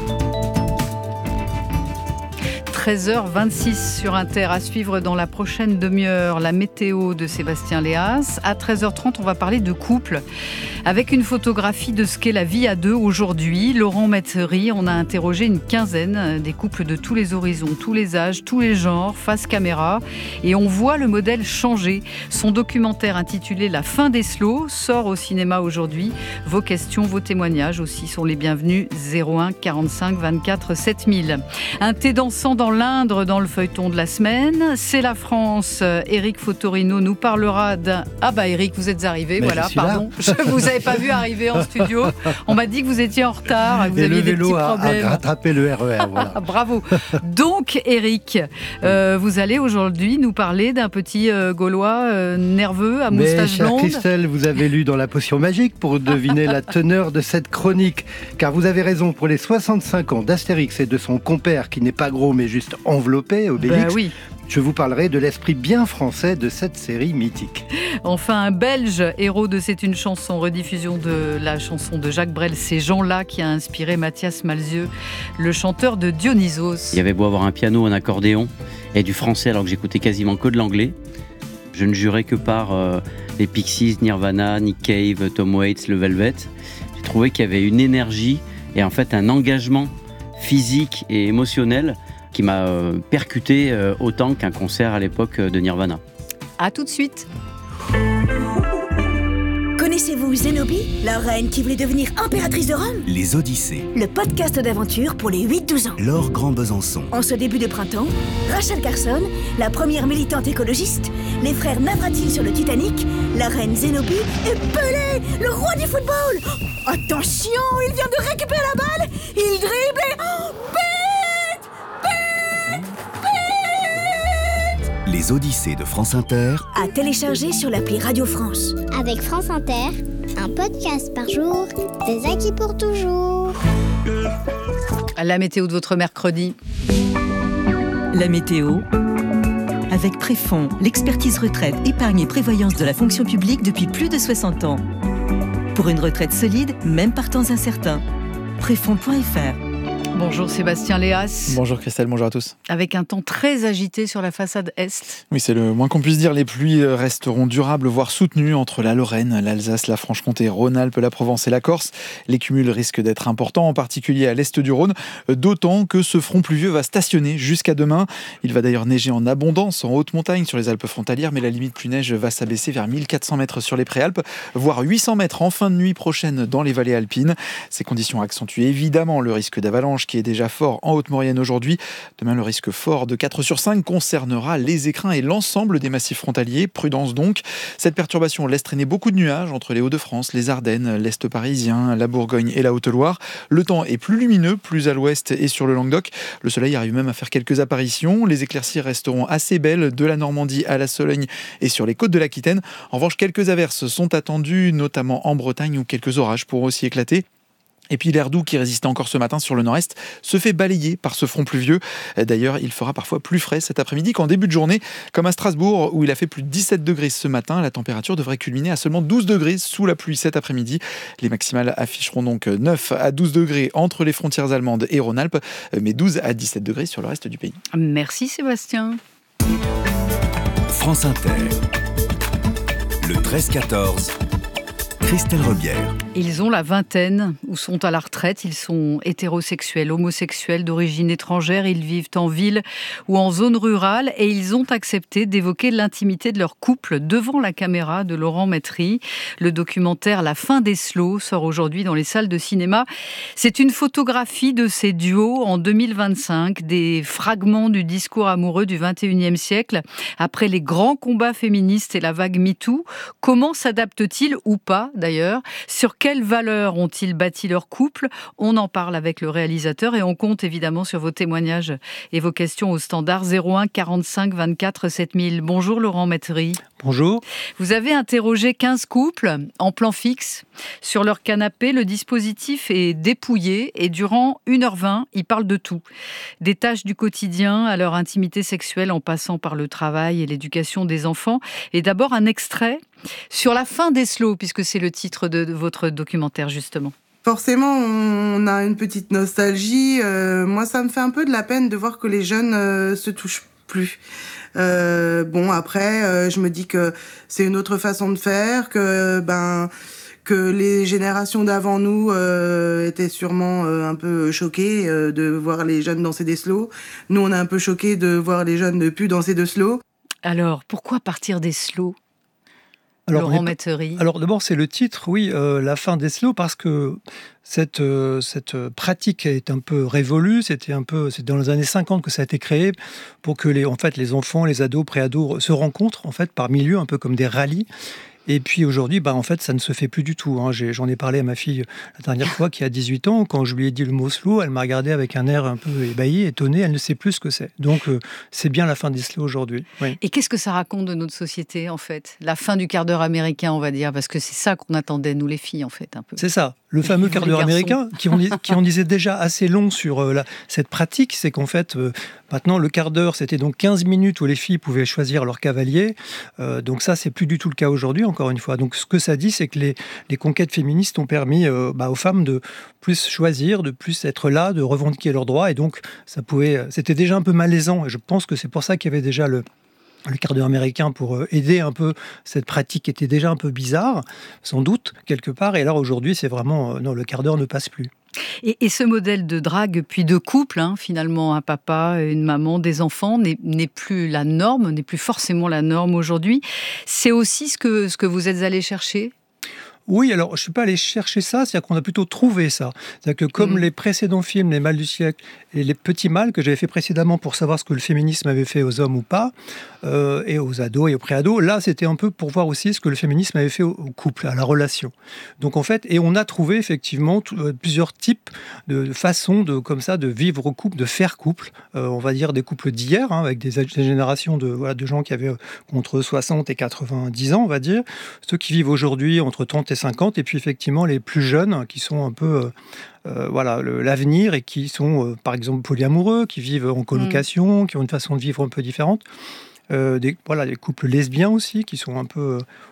treize heures vingt-six sur Inter, à suivre dans la prochaine demi-heure la météo de Sébastien Léas. À treize heures trente, on va parler de couple avec une photographie de ce qu'est la vie à deux aujourd'hui. Laurent Metzery, on a interrogé une quinzaine des couples de tous les horizons, tous les âges, tous les genres, face caméra, et on voit le modèle changer. Son documentaire intitulé La fin des slows sort au cinéma aujourd'hui. Vos questions, vos témoignages aussi sont les bienvenus. zéro un quarante-cinq vingt-quatre sept mille. Un thé dansant dans l'Indre dans le feuilleton de la semaine. C'est la France. Éric Fotorino nous parlera d'un... Ah bah Éric, vous êtes arrivé, mais voilà, pardon. Je ne vous avais pas vu arriver en studio. On m'a dit que vous étiez en retard, que vous et aviez des petits a, problèmes. a rattrapé le R E R, voilà. Bravo. Donc Éric, euh, vous allez aujourd'hui nous parler d'un petit euh, Gaulois euh, nerveux à moustache mais, blonde. Christelle, vous avez lu dans la potion magique pour deviner la teneur de cette chronique. Car vous avez raison, pour les soixante-cinq ans d'Astérix et de son compère qui n'est pas gros mais juste enveloppé, Obélix, ben oui. Je vous parlerai de l'esprit bien français de cette série mythique. Enfin, un Belge, héros de C'est une chanson, rediffusion de la chanson de Jacques Brel, C'est Jean-là, qui a inspiré Mathias Malzieu, le chanteur de Dionysos. Il y avait beau avoir un piano, un accordéon et du français alors que j'écoutais quasiment que de l'anglais. Je ne jurais que par euh, les Pixies, Nirvana, Nick Cave, Tom Waits, le Velvet. J'ai trouvé qu'il y avait une énergie et en fait un engagement physique et émotionnel qui m'a euh, percuté euh, autant qu'un concert à l'époque de Nirvana. A tout de suite. Connaissez-vous Zénobie, la reine qui voulait devenir impératrice de Rome ? Les Odyssées. Le podcast d'aventure pour les huit douze ans. Laure Grand-Besançon. En ce début de printemps, Rachel Carson, la première militante écologiste, les frères Navratil sur le Titanic, la reine Zénobie et Pelé, le roi du football. Attention, il vient de récupérer la balle, il dribble et... Oh, Les Odyssées de France Inter. À télécharger sur l'appli Radio France. Avec France Inter, un podcast par jour, des acquis pour toujours. La météo de votre mercredi. La météo avec Préfond, l'expertise retraite, épargne et prévoyance de la fonction publique depuis plus de soixante ans. Pour une retraite solide, même par temps incertain. Préfond point F R. Bonjour Sébastien Léas. Bonjour Christelle, bonjour à tous. Avec un temps très agité sur la façade est. Oui, c'est le moins qu'on puisse dire. Les pluies resteront durables, voire soutenues entre la Lorraine, l'Alsace, la Franche-Comté, Rhône-Alpes, la Provence et la Corse. Les cumuls risquent d'être importants, en particulier à l'est du Rhône, d'autant que ce front pluvieux va stationner jusqu'à demain. Il va d'ailleurs neiger en abondance en haute montagne sur les Alpes frontalières, mais la limite pluie-neige va s'abaisser vers mille quatre cents mètres sur les Préalpes, voire huit cents mètres en fin de nuit prochaine dans les vallées alpines. Ces conditions accentuent évidemment le risque d'avalanche qui est déjà fort en Haute-Maurienne aujourd'hui. Demain, le risque fort de quatre sur cinq concernera les écrins et l'ensemble des massifs frontaliers. Prudence donc. Cette perturbation laisse traîner beaucoup de nuages entre les Hauts-de-France, les Ardennes, l'Est parisien, la Bourgogne et la Haute-Loire. Le temps est plus lumineux, plus à l'ouest et sur le Languedoc. Le soleil arrive même à faire quelques apparitions. Les éclaircies resteront assez belles de la Normandie à la Sologne et sur les côtes de l'Aquitaine. En revanche, quelques averses sont attendues, notamment en Bretagne où quelques orages pourront aussi éclater. Et puis l'air doux qui résistait encore ce matin sur le nord-est se fait balayer par ce front pluvieux. D'ailleurs, il fera parfois plus frais cet après-midi qu'en début de journée, comme à Strasbourg où il a fait plus de dix-sept degrés ce matin. La température devrait culminer à seulement douze degrés sous la pluie cet après-midi. Les maximales afficheront donc neuf à douze degrés entre les frontières allemandes et Rhône-Alpes, mais douze à dix-sept degrés sur le reste du pays. Merci Sébastien. France Inter, le treize quatorze. Christelle Rebière. Ils ont la vingtaine ou sont à la retraite. Ils sont hétérosexuels, homosexuels d'origine étrangère. Ils vivent en ville ou en zone rurale et ils ont accepté d'évoquer l'intimité de leur couple devant la caméra de Laurent Métry. Le documentaire La fin des slows sort aujourd'hui dans les salles de cinéma. C'est une photographie de ces duos en deux mille vingt-cinq, des fragments du discours amoureux du vingt et unième siècle. Après les grands combats féministes et la vague MeToo, comment s'adaptent-ils ou pas d'ailleurs? Sur quelles valeurs ont-ils bâti leur couple? On en parle avec le réalisateur et on compte évidemment sur vos témoignages et vos questions au standard zéro un quarante-cinq vingt-quatre sept mille. Bonjour Laurent Métry. Bonjour. Vous avez interrogé quinze couples en plan fixe. Sur leur canapé, le dispositif est dépouillé et durant une heure vingt, ils parlent de tout. Des tâches du quotidien à leur intimité sexuelle en passant par le travail et l'éducation des enfants. Et d'abord un extrait sur la fin des slows, puisque c'est le titre de votre documentaire justement. Forcément, on a une petite nostalgie. Euh, moi, ça me fait un peu de la peine de voir que les jeunes euh, se touchent plus. Euh, bon, après, euh, je me dis que c'est une autre façon de faire, que ben que les générations d'avant nous euh, étaient sûrement euh, un peu choquées euh, de voir les jeunes danser des slows. Nous, on est un peu choqués de voir les jeunes ne plus danser de slow. Alors, pourquoi partir des slows ? Alors, Laurent Métry. Alors d'abord, c'est le titre, oui, euh, la fin des slows, parce que cette, euh, cette pratique est un peu révolue. C'était un peu, c'est dans les années cinquante que ça a été créé pour que les, en fait, les enfants, les ados, préados se rencontrent en fait par milieu, un peu comme des rallyes. Et puis aujourd'hui, bah, en fait, ça ne se fait plus du tout. Hein. J'ai, j'en ai parlé à ma fille la dernière fois, qui a dix-huit ans. Quand je lui ai dit le mot slow, elle m'a regardé avec un air un peu ébahi, étonné. Elle ne sait plus ce que c'est. Donc, euh, c'est bien la fin des slows aujourd'hui. Oui. Et qu'est-ce que ça raconte de notre société, en fait? La fin du quart d'heure américain, on va dire. Parce que c'est ça qu'on attendait, nous les filles, en fait, un peu. C'est ça. Le fameux quart d'heure américain, qui en, qui en disait déjà assez long sur euh, la, cette pratique, c'est qu'en fait, euh, maintenant, le quart d'heure, c'était donc quinze minutes où les filles pouvaient choisir leur cavalier. Euh, donc ça, c'est plus du tout le cas aujourd'hui, encore une fois. Donc ce que ça dit, c'est que les, les conquêtes féministes ont permis euh, bah, aux femmes de plus choisir, de plus être là, de revendiquer leurs droits. Et donc, ça pouvait, c'était déjà un peu malaisant. Et je pense que c'est pour ça qu'il y avait déjà le... le quart d'heure américain pour aider un peu cette pratique qui était déjà un peu bizarre, sans doute, quelque part. Et alors aujourd'hui, c'est vraiment... Non, le quart d'heure ne passe plus. Et, et ce modèle de drague, puis de couple, hein, finalement, un papa, une maman, des enfants, n'est, n'est plus la norme, n'est plus forcément la norme aujourd'hui. C'est aussi ce que, ce que vous êtes allé chercher ? Oui, alors je ne suis pas allé chercher ça, c'est-à-dire qu'on a plutôt trouvé ça. C'est-à-dire que comme mmh. les précédents films, Les Mâles du siècle et Les Petits Mâles, que j'avais fait précédemment pour savoir ce que le féminisme avait fait aux hommes ou pas, euh, et aux ados et aux préados, là c'était un peu pour voir aussi ce que le féminisme avait fait au, au couple, à la relation. Donc en fait, et on a trouvé effectivement t- euh, plusieurs types de, de façons de, comme ça, de vivre au couple, de faire couple. Euh, on va dire des couples d'hier, hein, avec des, des générations de, voilà, de gens qui avaient euh, entre soixante et quatre-vingt-dix ans, on va dire. Ceux qui vivent aujourd'hui entre trente et cinquante, et puis effectivement les plus jeunes qui sont un peu euh, euh, voilà, le, l'avenir et qui sont euh, par exemple polyamoureux, qui vivent en colocation, mmh. qui ont une façon de vivre un peu différente. Euh, des, voilà, des couples lesbiens aussi qui sont un peu,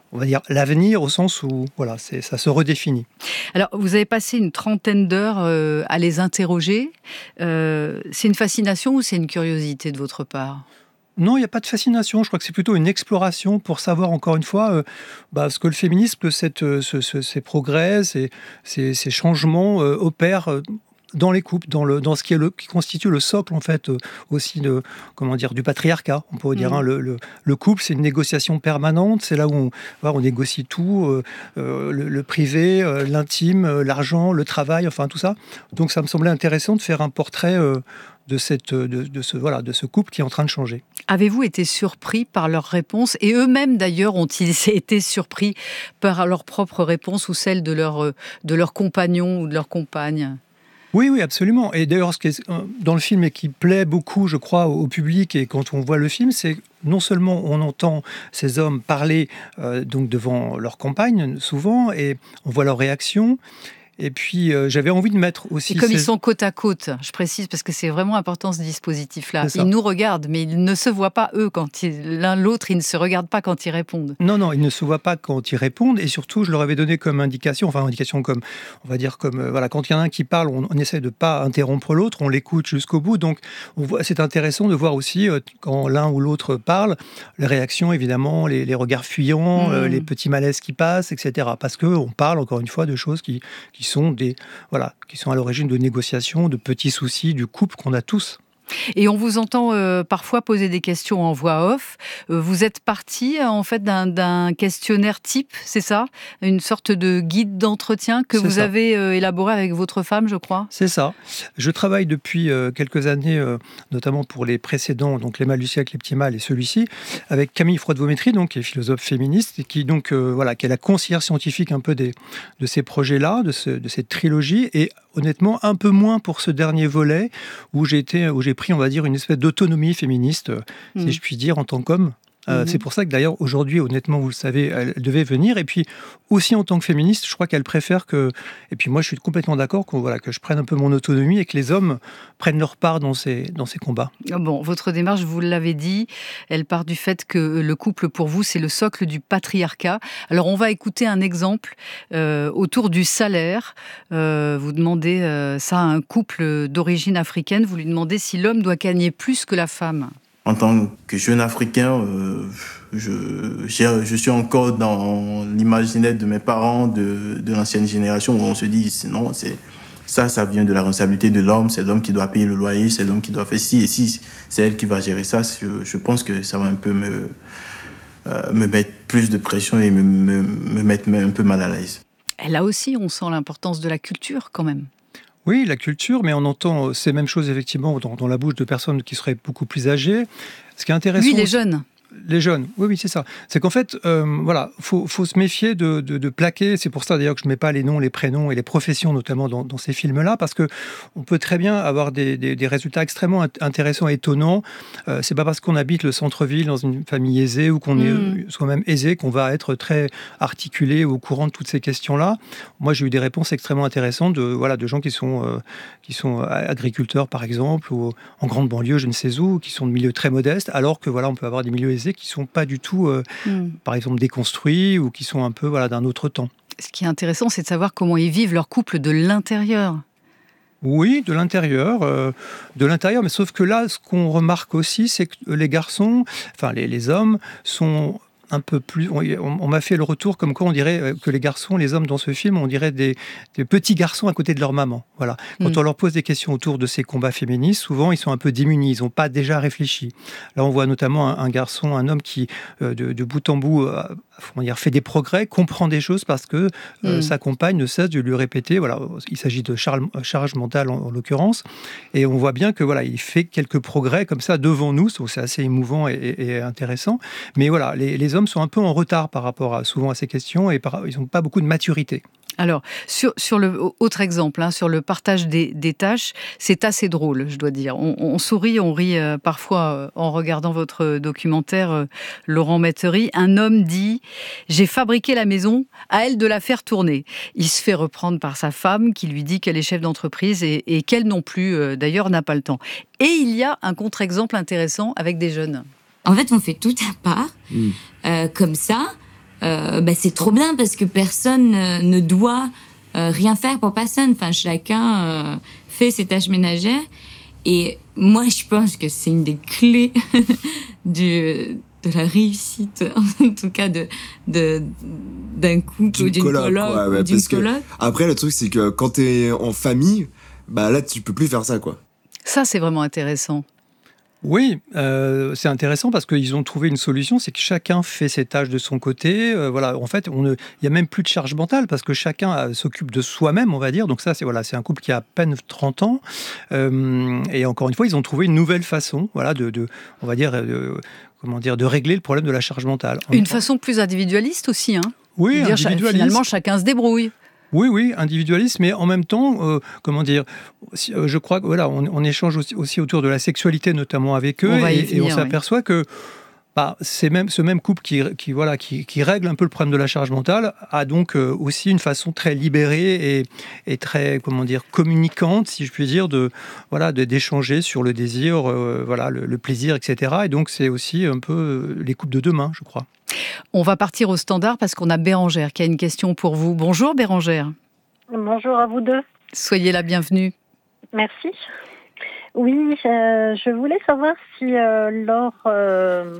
on va dire, l'avenir au sens où voilà, c'est, ça se redéfinit. Alors, vous avez passé une trentaine d'heures euh, à les interroger. Euh, c'est une fascination ou c'est une curiosité de votre part ? Non, il n'y a pas de fascination. Je crois que c'est plutôt une exploration pour savoir, encore une fois, euh, bah, ce que le féminisme, cette, ce, ce, ces progrès, ces, ces, ces changements euh, opèrent euh, dans les couples, dans, le, dans ce qui, est le, qui constitue le socle, en fait, euh, aussi de, comment dire, du patriarcat. On pourrait dire, mmh. hein, le, le, le couple, c'est une négociation permanente. C'est là où on, voilà, on négocie tout, euh, euh, le, le privé, euh, l'intime, euh, l'argent, le travail, enfin tout ça. Donc ça me semblait intéressant de faire un portrait euh, de, cette, de, de, ce, voilà, de ce couple qui est en train de changer. Avez-vous été surpris par leurs réponses ? Et eux-mêmes, d'ailleurs, ont-ils été surpris par leurs propres réponses ou celles de leurs de leur compagnons ou de leurs compagnes ? Oui, oui, absolument. Et d'ailleurs, ce qui est dans le film et qui plaît beaucoup, je crois, au public, et quand on voit le film, c'est non seulement on entend ces hommes parler euh, donc devant leurs compagnes, souvent, et on voit leurs réactions. Et puis, euh, j'avais envie de mettre aussi... Et comme ces... ils sont côte à côte, je précise, parce que c'est vraiment important ce dispositif-là. Ils nous regardent, mais ils ne se voient pas, eux, quand ils... l'un l'autre, ils ne se regardent pas quand ils répondent. Non, non, ils ne se voient pas quand ils répondent. Et surtout, je leur avais donné comme indication, enfin, indication comme, on va dire, comme, euh, voilà, quand il y en a un qui parle, on, on essaie de ne pas interrompre l'autre, on l'écoute jusqu'au bout. Donc, on voit, c'est intéressant de voir aussi, euh, quand l'un ou l'autre parle, les réactions, évidemment, les, les regards fuyants, mmh. euh, les petits malaises qui passent, et cetera. Parce qu'on parle, encore une fois, de choses qui, qui sont des, voilà, qui sont à l'origine de négociations, de petits soucis du couple qu'on a tous. Et on vous entend euh, parfois poser des questions en voix off. Euh, vous êtes parti en fait d'un, d'un questionnaire type, c'est ça ? Une sorte de guide d'entretien que c'est vous ça. avez euh, élaboré avec votre femme, je crois ? C'est ça. Je travaille depuis euh, quelques années, euh, notamment pour les précédents, donc Les Mâles du siècle, Les Petits Mâles et celui-ci, avec Camille Froide-Vaumétrie, donc, qui est philosophe féministe, et qui, donc, euh, voilà, qui est la conseillère scientifique un peu des, de ces projets-là, de, ce, de cette trilogie, et honnêtement, un peu moins pour ce dernier volet, où j'ai, été, où j'ai pris, on va dire, une espèce d'autonomie féministe, mmh. si je puis dire, en tant qu'homme. Euh, mmh. C'est pour ça que d'ailleurs, aujourd'hui, honnêtement, vous le savez, elle devait venir. Et puis, aussi en tant que féministe, je crois qu'elle préfère que... Et puis moi, je suis complètement d'accord que, voilà, que je prenne un peu mon autonomie et que les hommes prennent leur part dans ces, dans ces combats. Bon, votre démarche, vous l'avez dit, elle part du fait que le couple, pour vous, c'est le socle du patriarcat. Alors, on va écouter un exemple euh, autour du salaire. Euh, vous demandez euh, ça à un couple d'origine africaine. Vous lui demandez si l'homme doit gagner plus que la femme. En tant que jeune Africain, euh, je, je suis encore dans l'imaginaire de mes parents, de, de l'ancienne génération, où on se dit, non, c'est, ça, ça vient de la responsabilité de l'homme, c'est l'homme qui doit payer le loyer, c'est l'homme qui doit faire ci, et si c'est elle qui va gérer ça, je, je pense que ça va un peu me, euh, me mettre plus de pression et me, me, me mettre un peu mal à l'aise. Et là aussi, on sent l'importance de la culture, quand même. Oui, la culture, mais on entend ces mêmes choses effectivement dans, dans la bouche de personnes qui seraient beaucoup plus âgées. Ce qui est intéressant... Oui, les jeunes. Les jeunes, oui, oui, c'est ça. C'est qu'en fait, euh, voilà, faut, faut se méfier de, de, de plaquer. C'est pour ça d'ailleurs que je ne mets pas les noms, les prénoms et les professions, notamment dans, dans ces films-là, parce que on peut très bien avoir des, des, des résultats extrêmement intéressants et étonnants. Euh, c'est pas parce qu'on habite le centre-ville dans une famille aisée ou qu'on mmh. est soi-même aisé qu'on va être très articulé au courant de toutes ces questions-là. Moi, j'ai eu des réponses extrêmement intéressantes de, voilà, de gens qui sont, euh, qui sont agriculteurs, par exemple, ou en grande banlieue, je ne sais où, qui sont de milieux très modestes, alors que voilà, on peut avoir des milieux aisés qui sont pas du tout, euh, mmh. par exemple, déconstruits ou qui sont un peu, voilà, d'un autre temps. Ce qui est intéressant, c'est de savoir comment ils vivent leur couple de l'intérieur. Oui, de l'intérieur, euh, de l'intérieur, mais sauf que là, ce qu'on remarque aussi, c'est que les garçons, enfin les, les hommes, sont un peu plus... On, on m'a fait le retour comme quoi on dirait que les garçons, les hommes dans ce film, on dirait des, des petits garçons à côté de leur maman. Voilà. Quand mmh. on leur pose des questions autour de ces combats féministes, souvent ils sont un peu démunis, ils n'ont pas déjà réfléchi. Là, on voit notamment un, un garçon, un homme qui, euh, de, de bout en bout, euh, on va dire, fait des progrès, comprend des choses parce que euh, mmh. sa compagne ne cesse de lui répéter. Voilà, il s'agit de charge, charge mentale en, en l'occurrence, et on voit bien que voilà, il fait quelques progrès comme ça devant nous. Donc c'est assez émouvant et, et, et intéressant. Mais voilà, les, les hommes sont un peu en retard par rapport à, souvent à ces questions et par, ils n'ont pas beaucoup de maturité. Alors, sur, sur le autre exemple, hein, sur le partage des, des tâches, c'est assez drôle, je dois dire. On, on sourit, on rit euh, parfois euh, en regardant votre documentaire, euh, Laurent Mettery. Un homme dit « J'ai fabriqué la maison, à elle de la faire tourner ». Il se fait reprendre par sa femme qui lui dit qu'elle est chef d'entreprise et, et qu'elle non plus, euh, d'ailleurs, n'a pas le temps. Et il y a un contre-exemple intéressant avec des jeunes. En fait, on fait tout à part, mmh. euh, comme ça. euh, bah, c'est trop bien parce que personne euh, ne doit euh, rien faire pour personne. Enfin, chacun euh, fait ses tâches ménagères. Et moi, je pense que c'est une des clés du, de la réussite, en tout cas, de, de, d'un couple ou d'une coloc. coloc ouais, ouais, ou d'une parce coloc. Que, après, le truc, c'est que quand t'es en famille, bah là, tu peux plus faire ça, quoi. Ça, c'est vraiment intéressant. Oui, euh, c'est intéressant parce qu'ils ont trouvé une solution, c'est que chacun fait ses tâches de son côté. Euh, voilà, en fait, on ne, il n'y a même plus de charge mentale parce que chacun a, s'occupe de soi-même, on va dire. Donc ça, c'est voilà, c'est un couple qui a à peine trente ans. Euh, et encore une fois, ils ont trouvé une nouvelle façon, voilà, de, de on va dire, de, comment dire, de régler le problème de la charge mentale. Une façon plus individualiste aussi, hein. Oui, dire, individualiste. Finalement, chacun se débrouille. Oui, oui, individualiste, mais en même temps, euh, comment dire, euh, je crois que voilà, on, on échange aussi, aussi autour de la sexualité, notamment avec eux, et, finir, et on s'aperçoit oui. que bah, c'est même, ce même couple qui, qui, voilà, qui, qui règle un peu le problème de la charge mentale a donc euh, aussi une façon très libérée et, et très, comment dire, communicante, si je puis dire, de, voilà, de, d'échanger sur le désir, euh, voilà, le, le plaisir, et cetera. Et donc, c'est aussi un peu les couples de demain, je crois. On va partir au standard parce qu'on a Bérangère qui a une question pour vous. Bonjour Bérangère. Bonjour à vous deux. Soyez la bienvenue. Merci. Oui, euh, je voulais savoir si euh, lors euh,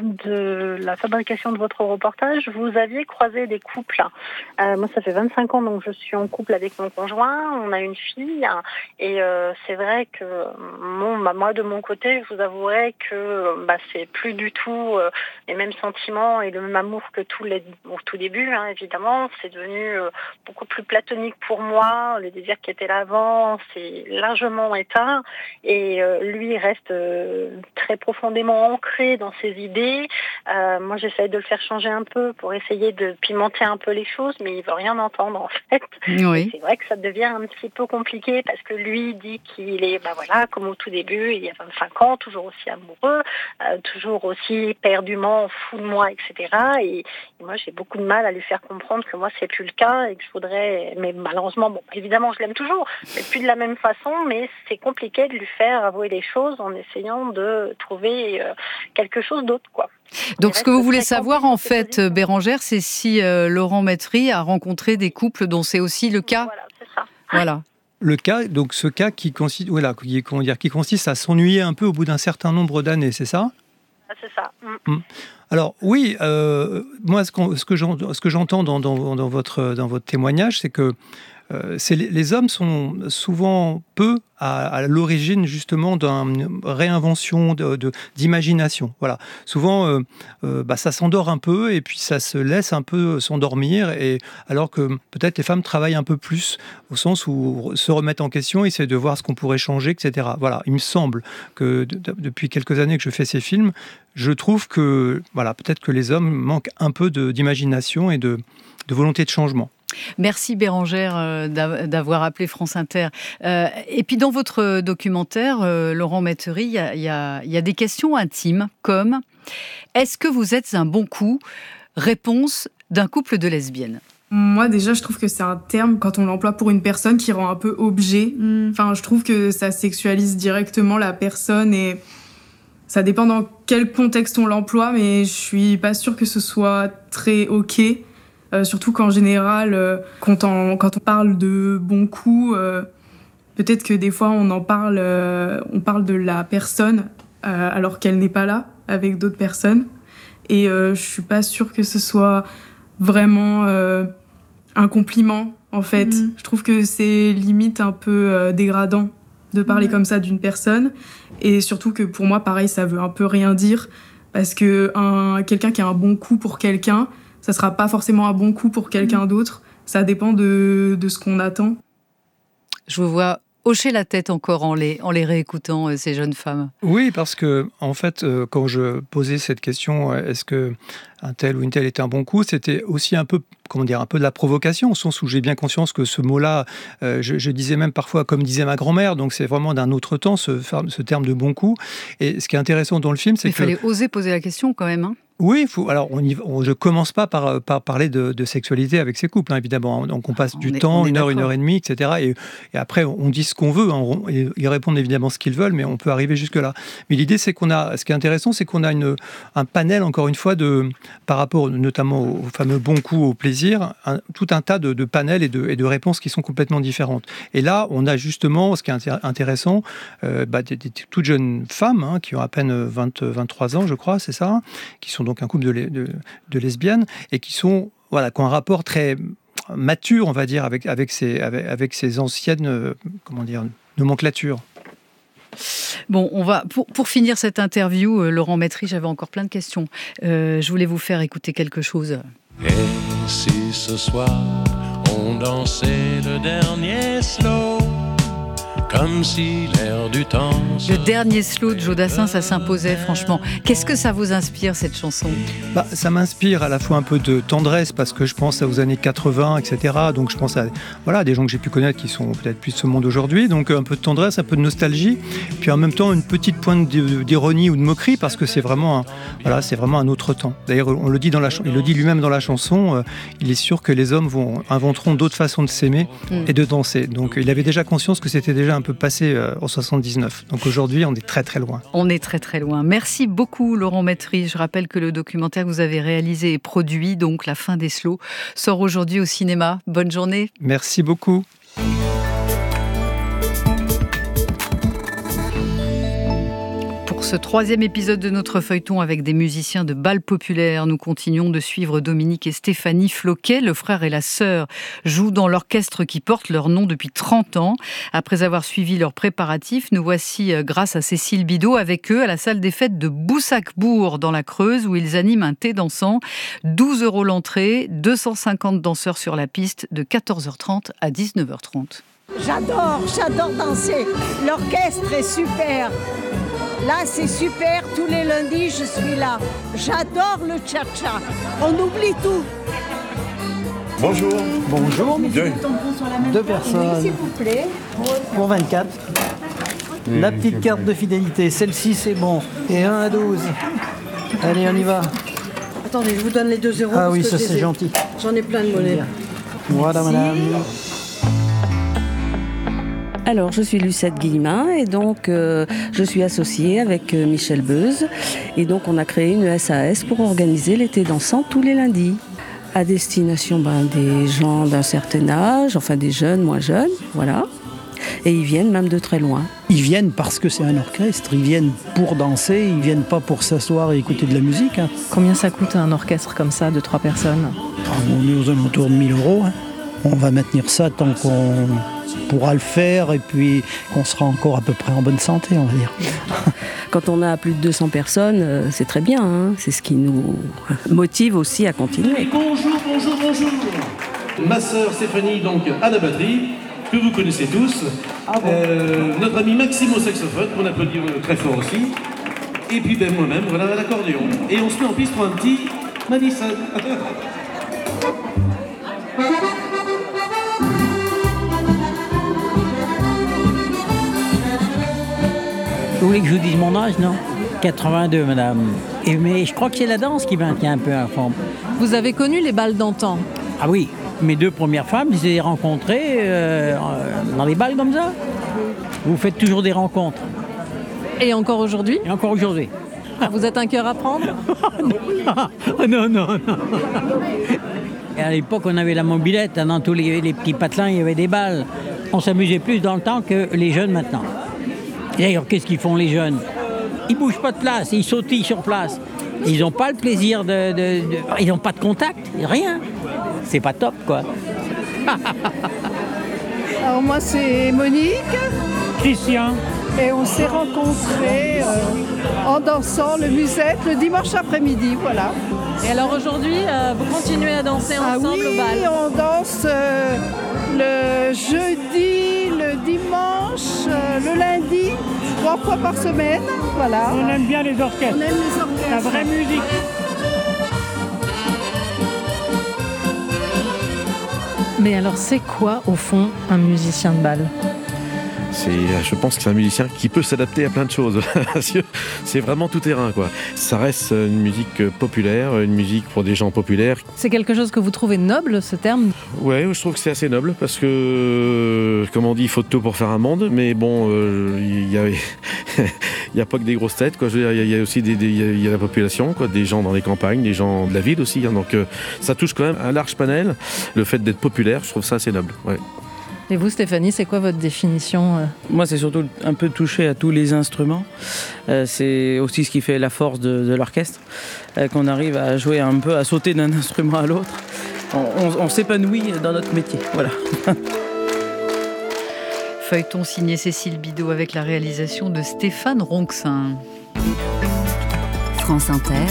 de la fabrication de votre reportage, vous aviez croisé des couples. Euh, moi, ça fait vingt-cinq ans, donc je suis en couple avec mon conjoint. On a une fille, et euh, c'est vrai que mon, bah, moi, de mon côté, je vous avouerai que bah, c'est plus du tout euh, les mêmes sentiments et le même amour que tout les, au tout début, hein, évidemment. C'est devenu euh, beaucoup plus platonique pour moi. Le désir qui était là avant, c'est largement éteint. Et euh, lui reste euh, très profondément ancré dans ses idées. Euh, moi, j'essaye de le faire changer un peu pour essayer de pimenter un peu les choses, mais il veut rien entendre en fait. Oui. C'est vrai que ça devient un petit peu compliqué parce que lui dit qu'il est, bah voilà, comme au tout début, il y a vingt-cinq ans, toujours aussi amoureux, euh, toujours aussi perdument fou de moi, et cetera. Et, et moi, j'ai beaucoup de mal à lui faire comprendre que moi, c'est plus le cas et que je voudrais, mais malheureusement, bon, évidemment, je l'aime toujours, mais plus de la même façon, mais c'est compliqué de lui faire avouer les choses en essayant de trouver euh, quelque chose d'autre, quoi. Donc, ce que vous voulez savoir, en fait, Bérangère, c'est si euh, Laurent Métry a rencontré des couples dont c'est aussi le cas. Voilà, c'est ça. Voilà. Le cas, donc ce cas qui consiste, voilà, qui, comment dire, qui consiste à s'ennuyer un peu au bout d'un certain nombre d'années, c'est ça ? C'est ça. Mm. Alors oui, euh, moi, ce, qu'on, ce, que j'entends, ce que j'entends dans, dans, dans, votre, dans votre témoignage, c'est que Euh, c'est, les hommes sont souvent peu à, à l'origine justement d'une réinvention de, de, d'imagination. Voilà. Souvent, euh, euh, bah, ça s'endort un peu et puis ça se laisse un peu s'endormir. Et alors que peut-être les femmes travaillent un peu plus au sens où se remettent en question, essaient de voir ce qu'on pourrait changer, et cetera. Voilà. Il me semble que de, de, depuis quelques années que je fais ces films, je trouve que voilà, peut-être que les hommes manquent un peu de, d'imagination et de, de volonté de changement. Merci Bérangère euh, d'avoir appelé France Inter. Euh, et puis dans votre documentaire, euh, Laurent Métry, il y a, y, a, y a des questions intimes comme « Est-ce que vous êtes un bon coup ?» Réponse d'un couple de lesbiennes. Moi, déjà, je trouve que c'est un terme, quand on l'emploie pour une personne, qui rend un peu objet. Mm. Enfin, je trouve que ça sexualise directement la personne et ça dépend dans quel contexte on l'emploie, mais je suis pas sûre que ce soit très OK. Euh, surtout qu'en général, euh, quand, on, quand on parle de bons coups, euh, peut-être que des fois on en parle, euh, on parle de la personne euh, alors qu'elle n'est pas là avec d'autres personnes. Et euh, je suis pas sûre que ce soit vraiment euh, un compliment en fait. Mmh. Je trouve que c'est limite un peu euh, dégradant de parler mmh. comme ça d'une personne. Et surtout que pour moi, pareil, ça veut un peu rien dire parce que un, quelqu'un qui a un bon coup pour quelqu'un, ça ne sera pas forcément un bon coup pour quelqu'un d'autre. Ça dépend de, de ce qu'on attend. Je vous vois hocher la tête encore en les, en les réécoutant, euh, ces jeunes femmes. Oui, parce que, en fait, euh, quand je posais cette question, euh, est-ce qu'un tel ou une telle est un bon coup, c'était aussi un peu, comment dire, un peu de la provocation, au sens où j'ai bien conscience que ce mot-là, euh, je, je disais même parfois comme disait ma grand-mère, donc c'est vraiment d'un autre temps, ce, ce terme de bon coup. Et ce qui est intéressant dans le film, c'est Mais que... il fallait oser poser la question quand même, hein. Oui, faut, alors on y, on, je ne commence pas par, par parler de, de sexualité avec ces couples, hein, évidemment. Donc on passe du on est, temps, une heure, d'accord. une heure et demie, et cetera. Et, et après, on dit ce qu'on veut. Hein, on, ils répondent évidemment ce qu'ils veulent, mais on peut arriver jusque-là. Mais l'idée, c'est qu'on a, ce qui est intéressant, c'est qu'on a une, un panel, encore une fois, de, par rapport notamment au, au fameux bon coup, au plaisir, un, tout un tas de, de panels et de, et de réponses qui sont complètement différentes. Et là, on a justement, ce qui est intéressant, euh, bah, des, des toutes jeunes femmes hein, qui ont à peine vingt, vingt-trois ans, je crois, c'est ça, qui sont donc un couple de, de, de lesbiennes et qui sont, voilà, qui ont un rapport très mature, on va dire, avec, avec, ces, avec, avec ces anciennes, euh, comment dire, nomenclatures. Bon, on va pour, pour finir cette interview, euh, Laurent Maîtry, j'avais encore plein de questions. Euh, je voulais vous faire écouter quelque chose. Et si ce soir on dansait le dernier slow, comme si l'air du temps... Le dernier slow de Jodassin, ça s'imposait, franchement. Qu'est-ce que ça vous inspire, cette chanson ? Bah, ça m'inspire à la fois un peu de tendresse, parce que je pense aux années quatre-vingts, et cetera. Donc je pense à voilà, des gens que j'ai pu connaître qui sont peut-être plus de ce monde aujourd'hui. Donc un peu de tendresse, un peu de nostalgie, puis en même temps une petite pointe d'ironie ou de moquerie, parce que c'est vraiment un, voilà, c'est vraiment un autre temps. D'ailleurs, on le dit dans la, il le dit lui-même dans la chanson, euh, il est sûr que les hommes vont, inventeront d'autres façons de s'aimer mmh. et de danser. Donc il avait déjà conscience que c'était déjà un peu passé euh, en soixante-dix-neuf. Donc aujourd'hui, on est très très loin. On est très très loin. Merci beaucoup Laurent Maîtry. Je rappelle que le documentaire que vous avez réalisé et produit, donc La fin des slows, sort aujourd'hui au cinéma. Bonne journée. Merci beaucoup. Ce troisième épisode de notre feuilleton avec des musiciens de bal populaire, nous continuons de suivre Dominique et Stéphanie Floquet. Le frère et la sœur jouent dans l'orchestre qui porte leur nom depuis trente ans. Après avoir suivi leurs préparatifs, nous voici, grâce à Cécile Bidot, avec eux à la salle des fêtes de Boussac-Bourg dans la Creuse, où ils animent un thé dansant. douze euros l'entrée, deux cent cinquante danseurs sur la piste de quatorze heures trente à dix-neuf heures trente. J'adore, j'adore danser. L'orchestre est super. Là, c'est super. Tous les lundis, je suis là. J'adore le cha-cha. On oublie tout. Bonjour. Bonjour. Deux, Deux personnes. S'il vous plaît. pour vingt-quatre. La petite carte de fidélité. Celle-ci, c'est bon. Et un à douze. Allez, on y va. Attendez, je vous donne les deux euros. Ah oui, ça c'est gentil. J'en ai plein de monnaie. Voilà, madame. Alors, je suis Lucette Guillemin et donc euh, je suis associée avec euh, Michel Beuze. Et donc, on a créé une S A S pour organiser l'été dansant tous les lundis. À destination ben, des gens d'un certain âge, enfin des jeunes, moins jeunes, voilà. Et ils viennent même de très loin. Ils viennent parce que c'est un orchestre, ils viennent pour danser, ils viennent pas pour s'asseoir et écouter de la musique. Hein. Combien ça coûte un orchestre comme ça, de trois personnes ? On est aux alentours de mille euros. Hein. On va maintenir ça tant qu'on pourra le faire et puis qu'on sera encore à peu près en bonne santé, on va dire. Quand on a plus de deux cents personnes, c'est très bien. Hein. C'est ce qui nous motive aussi à continuer. Bonjour, bonjour, bonjour. Ma sœur Stéphanie, donc à la batterie, que vous connaissez tous. Ah bon. euh, notre ami Maxime au saxophone, qu'on applaudit très fort aussi. Et puis ben, moi-même, voilà à l'accordéon. Et on se met en piste pour un petit Madison. Vous voulez que je vous dise mon âge, non ? quatre-vingt-deux, madame. Et, mais je crois que c'est la danse qui maintient un peu en forme. Vous avez connu les bals d'antan ? Ah oui, mes deux premières femmes, je les ai rencontrées euh, dans les bals comme ça. Vous faites toujours des rencontres. Et encore aujourd'hui ? Et encore aujourd'hui. Vous êtes un cœur à prendre ? Non, non, non. Et à l'époque, on avait la mobilette. Dans tous les, les petits patelins, il y avait des balles. On s'amusait plus dans le temps que les jeunes maintenant. D'ailleurs, qu'est-ce qu'ils font les jeunes ? Ils bougent pas de place, ils sautillent sur place. Ils n'ont pas le plaisir de, de, de... Ils n'ont pas de contact, rien. C'est pas top, quoi. Alors moi, c'est Monique. Christian. Et on s'est rencontrés euh, en dansant le musette le dimanche après-midi, voilà. Et alors aujourd'hui, euh, vous continuez à danser ensemble ah oui, au bal ? On danse euh, le jeudi, le dimanche, euh, le lundi, trois fois par semaine, voilà. On aime bien les orchestres. On aime les orchestres. La vraie musique. Mais alors, c'est quoi, au fond, un musicien de bal ? C'est, je pense que c'est un musicien qui peut s'adapter à plein de choses. C'est vraiment tout terrain, quoi. Ça reste une musique populaire, une musique pour des gens populaires. C'est quelque chose que vous trouvez noble, ce terme ? Ouais, je trouve que c'est assez noble parce que, comme on dit, il faut de tout pour faire un monde. Mais bon, euh, il y a, il y a pas que des grosses têtes, quoi. Je veux dire, il y a aussi des, des, il y a la population, quoi, des gens dans les campagnes, des gens de la ville aussi. Hein. Donc, euh, ça touche quand même un large panel. Le fait d'être populaire, je trouve ça assez noble. Ouais. Et vous, Stéphanie, c'est quoi votre définition ? Moi, c'est surtout un peu toucher à tous les instruments. Euh, c'est aussi ce qui fait la force de, de l'orchestre, euh, qu'on arrive à jouer un peu, à sauter d'un instrument à l'autre. On, on, on s'épanouit dans notre métier, voilà. Feuilleton signé Cécile Bidot avec la réalisation de Stéphane Ronxin. France Inter,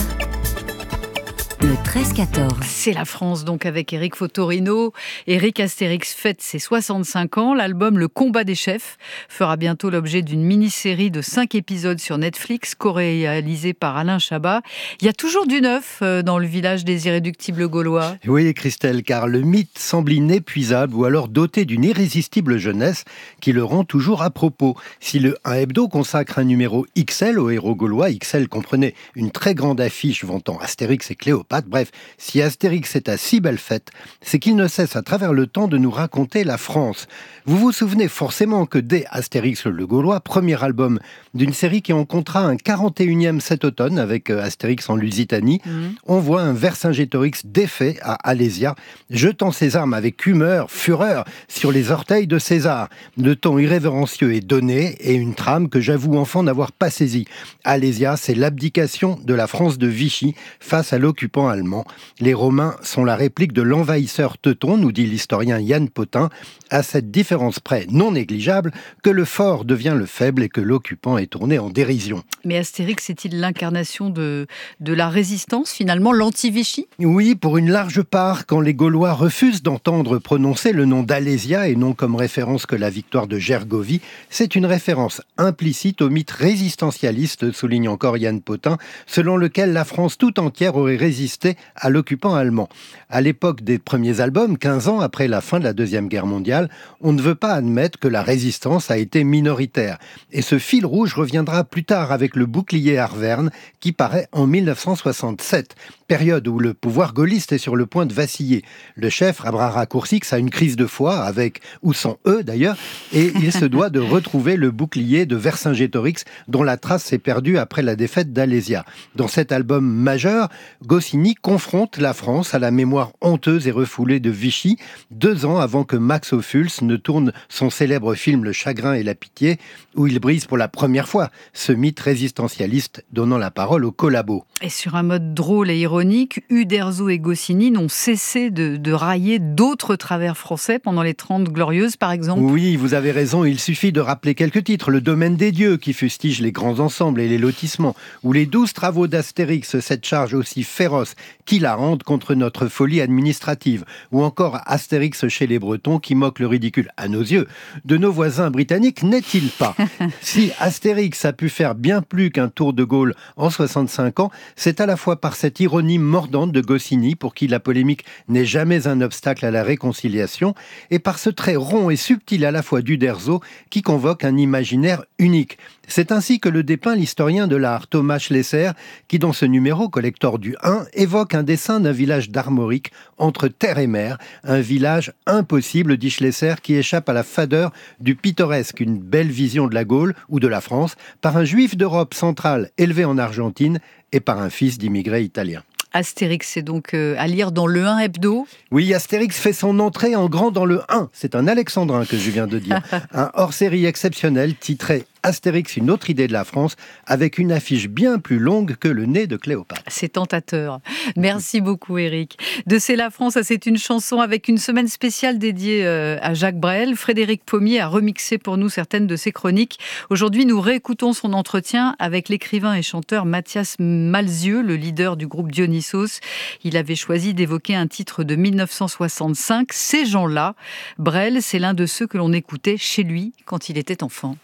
le treize quatorze. C'est la France donc avec Éric Fotorino. Éric, Astérix fête ses soixante-cinq ans. L'album Le Combat des chefs fera bientôt l'objet d'une mini-série de cinq épisodes sur Netflix, co-réalisée par Alain Chabat. Il y a toujours du neuf dans le village des irréductibles gaulois. Oui, Christelle, car le mythe semble inépuisable ou alors doté d'une irrésistible jeunesse qui le rend toujours à propos. Si le un Hebdo consacre un numéro X L aux héros gaulois, X L comprenait une très grande affiche vantant Astérix et Cléopâtre. Bref, si Astérix est à si belle fête, c'est qu'il ne cesse à travers le temps de nous raconter la France. Vous vous souvenez forcément que dès Astérix le Gaulois, premier album d'une série qui en comptera un quarante et unième cet automne avec Astérix en Lusitanie, mmh. on voit un Vercingétorix défait à Alésia, jetant ses armes avec humeur, fureur sur les orteils de César. Le ton irrévérencieux est donné et une trame que j'avoue enfant n'avoir pas saisie. Alésia, c'est l'abdication de la France de Vichy face à l'occupant allemand. Les Romains sont la réplique de l'envahisseur teuton, nous dit l'historien Yann Potin, à cette différence près non négligeable que le fort devient le faible et que l'occupant est tourné en dérision. Mais Astérix est-il l'incarnation de, de la résistance, finalement, l'anti-Vichy ? Oui, pour une large part, quand les Gaulois refusent d'entendre prononcer le nom d'Alésia et non comme référence que la victoire de Gergovie, c'est une référence implicite au mythe résistentialiste, souligne encore Yann Potin, selon lequel la France tout entière aurait résisté à l'occupant allemand. À l'époque des premiers albums, quinze ans après la fin de la Deuxième Guerre mondiale, on ne veut pas admettre que la résistance a été minoritaire. Et ce fil rouge reviendra plus tard avec le bouclier Arverne qui paraît en mille neuf cent soixante-sept, période où le pouvoir gaulliste est sur le point de vaciller. Le chef, à bras raccourcis, a une crise de foi, avec ou sans eux d'ailleurs, et il se doit de retrouver le bouclier de Vercingétorix dont la trace s'est perdue après la défaite d'Alésia. Dans cet album majeur, Goscinny confronte la France à la mémoire honteuse et refoulée de Vichy, deux ans avant que Max Ophuls ne tourne son célèbre film Le Chagrin et la Pitié, où il brise pour la première fois ce mythe résistentialiste donnant la parole aux collabos. Et sur un mode drôle et ironique, Uderzo et Goscinny n'ont cessé de, de railler d'autres travers français pendant les Trente Glorieuses, par exemple. Oui, vous avez raison, il suffit de rappeler quelques titres. Le Domaine des dieux, qui fustige les grands ensembles et les lotissements, ou les douze travaux d'Astérix, cette charge aussi féroce qui la rende contre notre folie administrative, ou encore Astérix chez les Bretons, qui moque le ridicule, à nos yeux, de nos voisins britanniques, n'est-il pas ? Si Astérix a pu faire bien plus qu'un tour de Gaulle en soixante-cinq ans, c'est à la fois par cette ironie mordante de Goscinny, pour qui la polémique n'est jamais un obstacle à la réconciliation, et par ce trait rond et subtil à la fois d'Uderzo, qui convoque un imaginaire unique. C'est ainsi que le dépeint l'historien de l'art Thomas Schlesser, qui dans ce numéro, collector du un, évoque un dessin d'un village d'Armorique entre terre et mer, un village impossible, dit Schlesser, qui échappe à la fadeur du pittoresque, une belle vision de la Gaule ou de la France, par un juif d'Europe centrale élevé en Argentine et par un fils d'immigrés italiens. Astérix, c'est donc euh, à lire dans le un Hebdo. Oui, Astérix fait son entrée en grand dans le un. C'est un alexandrin que je viens de dire. Un hors-série exceptionnel titré Astérix, une autre idée de la France, avec une affiche bien plus longue que le nez de Cléopâtre. C'est tentateur. Merci beaucoup, Éric. De C'est la France, c'est une chanson avec une semaine spéciale dédiée à Jacques Brel. Frédéric Pommier a remixé pour nous certaines de ses chroniques. Aujourd'hui, nous réécoutons son entretien avec l'écrivain et chanteur Mathias Malzieu, le leader du groupe Dionysos. Il avait choisi d'évoquer un titre de mille neuf cent soixante-cinq, Ces gens-là. Brel, c'est l'un de ceux que l'on écoutait chez lui quand il était enfant.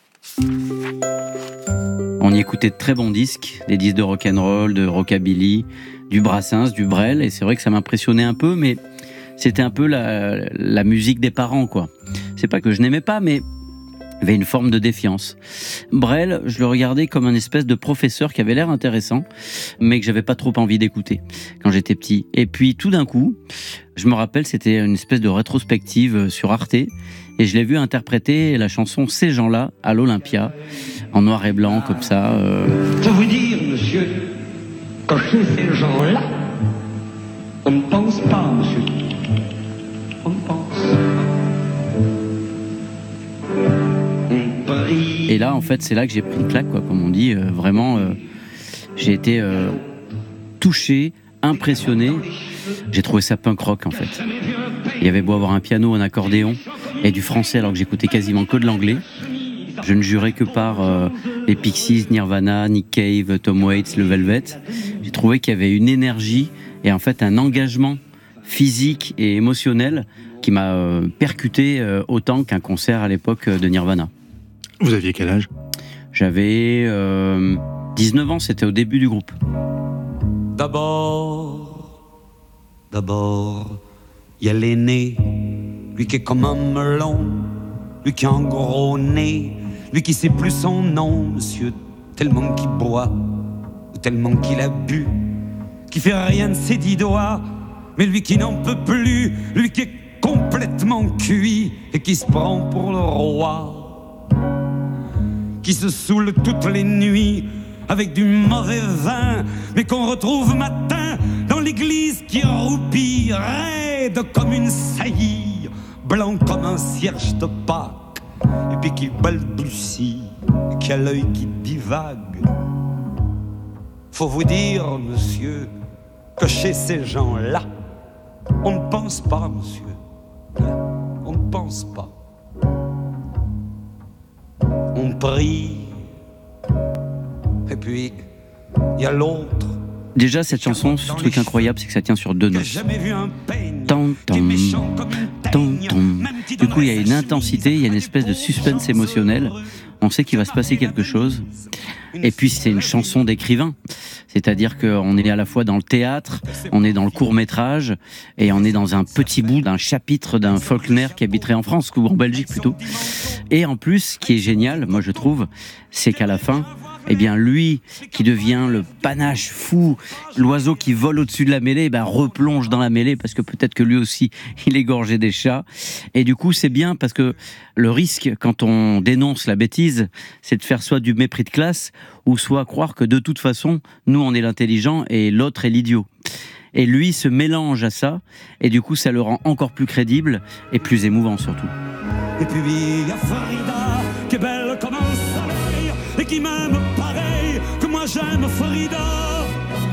On y écoutait de très bons disques, des disques de rock'n'roll, de rockabilly, du Brassens, du Brel, et c'est vrai que ça m'impressionnait un peu, mais c'était un peu la, la musique des parents, quoi. C'est pas que je n'aimais pas, mais Il y avait une forme de défiance. Brel, je le regardais comme un espèce de professeur qui avait l'air intéressant, mais que j'avais pas trop envie d'écouter quand j'étais petit. Et puis tout d'un coup, je me rappelle, c'était une espèce de rétrospective sur Arte, et je l'ai vu interpréter la chanson Ces gens-là à l'Olympia, en noir et blanc comme ça. Euh... Faut vous dire, monsieur, que chez ces gens-là, on ne pense pas, monsieur. On ne pense pas. Et là, en fait, c'est là que j'ai pris une claque, quoi, comme on dit. Euh, vraiment, euh, j'ai été euh, touché, impressionné. J'ai trouvé ça punk rock, en fait. Il y avait beau avoir un piano, un accordéon et du français, alors que j'écoutais quasiment que de l'anglais. Je ne jurais que par euh, les Pixies, Nirvana, Nick Cave, Tom Waits, le Velvet. J'ai trouvé qu'il y avait une énergie et en fait un engagement physique et émotionnel qui m'a euh, percuté euh, autant qu'un concert à l'époque de Nirvana. Vous aviez quel âge ? J'avais euh, dix-neuf ans, c'était au début du groupe. D'abord, d'abord, il y a l'aîné, lui qui est comme un melon, lui qui a un gros nez, lui qui sait plus son nom, monsieur, tellement qu'il boit, ou tellement qu'il a bu, qui fait rien de ses dix doigts, mais lui qui n'en peut plus, lui qui est complètement cuit et qui se prend pour le roi, qui se saoule toutes les nuits avec du mauvais vin, mais qu'on retrouve matin dans l'église qui roupille, raide comme une saillie, blanc comme un cierge de Pâques, et puis qui balbutie, et qui a l'œil qui divague. Faut vous dire, monsieur, que chez ces gens-là, on ne pense pas, monsieur. On ne pense pas. On prie. Et puis, il y a l'autre. Déjà, cette chanson, ce truc incroyable, c'est que ça tient sur deux notes. Tam, tam, tam, tam. Du coup, il y a une intensité, il y a une espèce de suspense émotionnel. On sait qu'il va se passer quelque chose. Et puis, c'est une chanson d'écrivain. C'est-à-dire qu'on est à la fois dans le théâtre, on est dans le court-métrage, et on est dans un petit bout d'un chapitre d'un Faulkner qui habiterait en France, ou en Belgique plutôt. Et en plus, ce qui est génial, moi je trouve, c'est qu'à la fin, eh bien lui qui devient le panache fou, l'oiseau qui vole au-dessus de la mêlée, eh ben replonge dans la mêlée parce que peut-être que lui aussi il est gorgé des chats. Et du coup c'est bien parce que le risque quand on dénonce la bêtise, c'est de faire soit du mépris de classe ou soit croire que de toute façon nous on est l'intelligent et l'autre est l'idiot. Et lui se mélange à ça et du coup ça le rend encore plus crédible et plus émouvant surtout. Et puis il y a Farida qui est belle comme un soleil et qui m'aime pareil que moi j'aime Farida.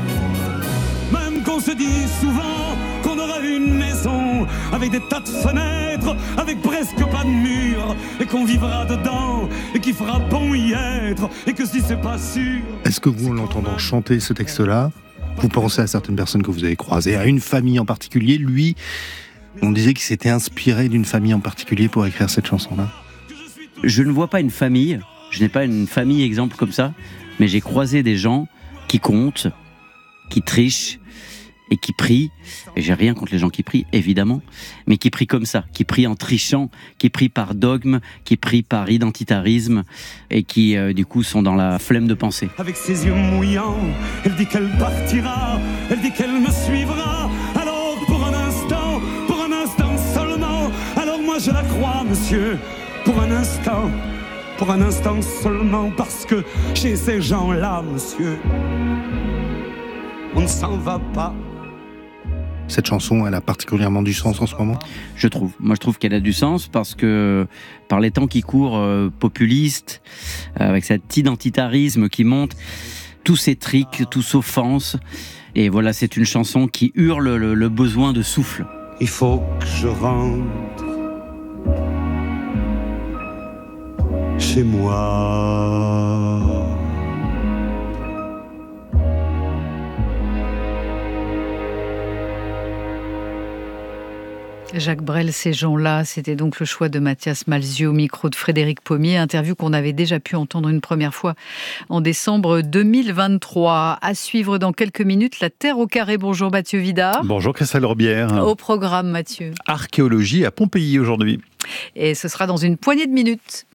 Même qu'on se dit souvent qu'on aurait une maison avec des tas de fenêtres, avec presque pas de murs, et qu'on vivra dedans et qu'il fera bon y être, et que si c'est pas sûr. Est-ce que vous, en l'entendant chanter ce texte-là, vous pensez à certaines personnes que vous avez croisées, à une famille en particulier? Lui, on disait qu'il s'était inspiré d'une famille en particulier pour écrire cette chanson-là. Je ne vois pas une famille, je n'ai pas une famille exemple comme ça, mais j'ai croisé des gens qui comptent, qui trichent et qui prient. Et j'ai rien contre les gens qui prient, évidemment, mais qui prient comme ça, qui prient en trichant, qui prient par dogme, qui prient par identitarisme et qui, euh, du coup, sont dans la flemme de penser. Avec ses yeux mouillants, elle dit qu'elle partira, elle dit qu'elle me suivra. Alors pour un instant, pour un instant seulement, alors moi je la crois, monsieur, pour un instant, pour un instant seulement, parce que chez ces gens-là, monsieur, on ne s'en va pas. Cette chanson, elle a particulièrement du sens en ce moment ? Je trouve. Moi, je trouve qu'elle a du sens parce que par les temps qui courent, euh, populistes, euh, avec cet identitarisme qui monte, tous ces tricks, tous s'offensent. Et voilà, c'est une chanson qui hurle le, le besoin de souffle. Il faut que je rentre chez moi. Jacques Brel, ces gens-là, c'était donc le choix de Mathias Malzieu au micro de Frédéric Pommier, interview qu'on avait déjà pu entendre une première fois en décembre deux mille vingt-trois. À suivre dans quelques minutes, La Terre au carré. Bonjour Mathieu Vidard. Bonjour Christelle Robière. Au programme Mathieu. Archéologie à Pompéi aujourd'hui. Et ce sera dans une poignée de minutes.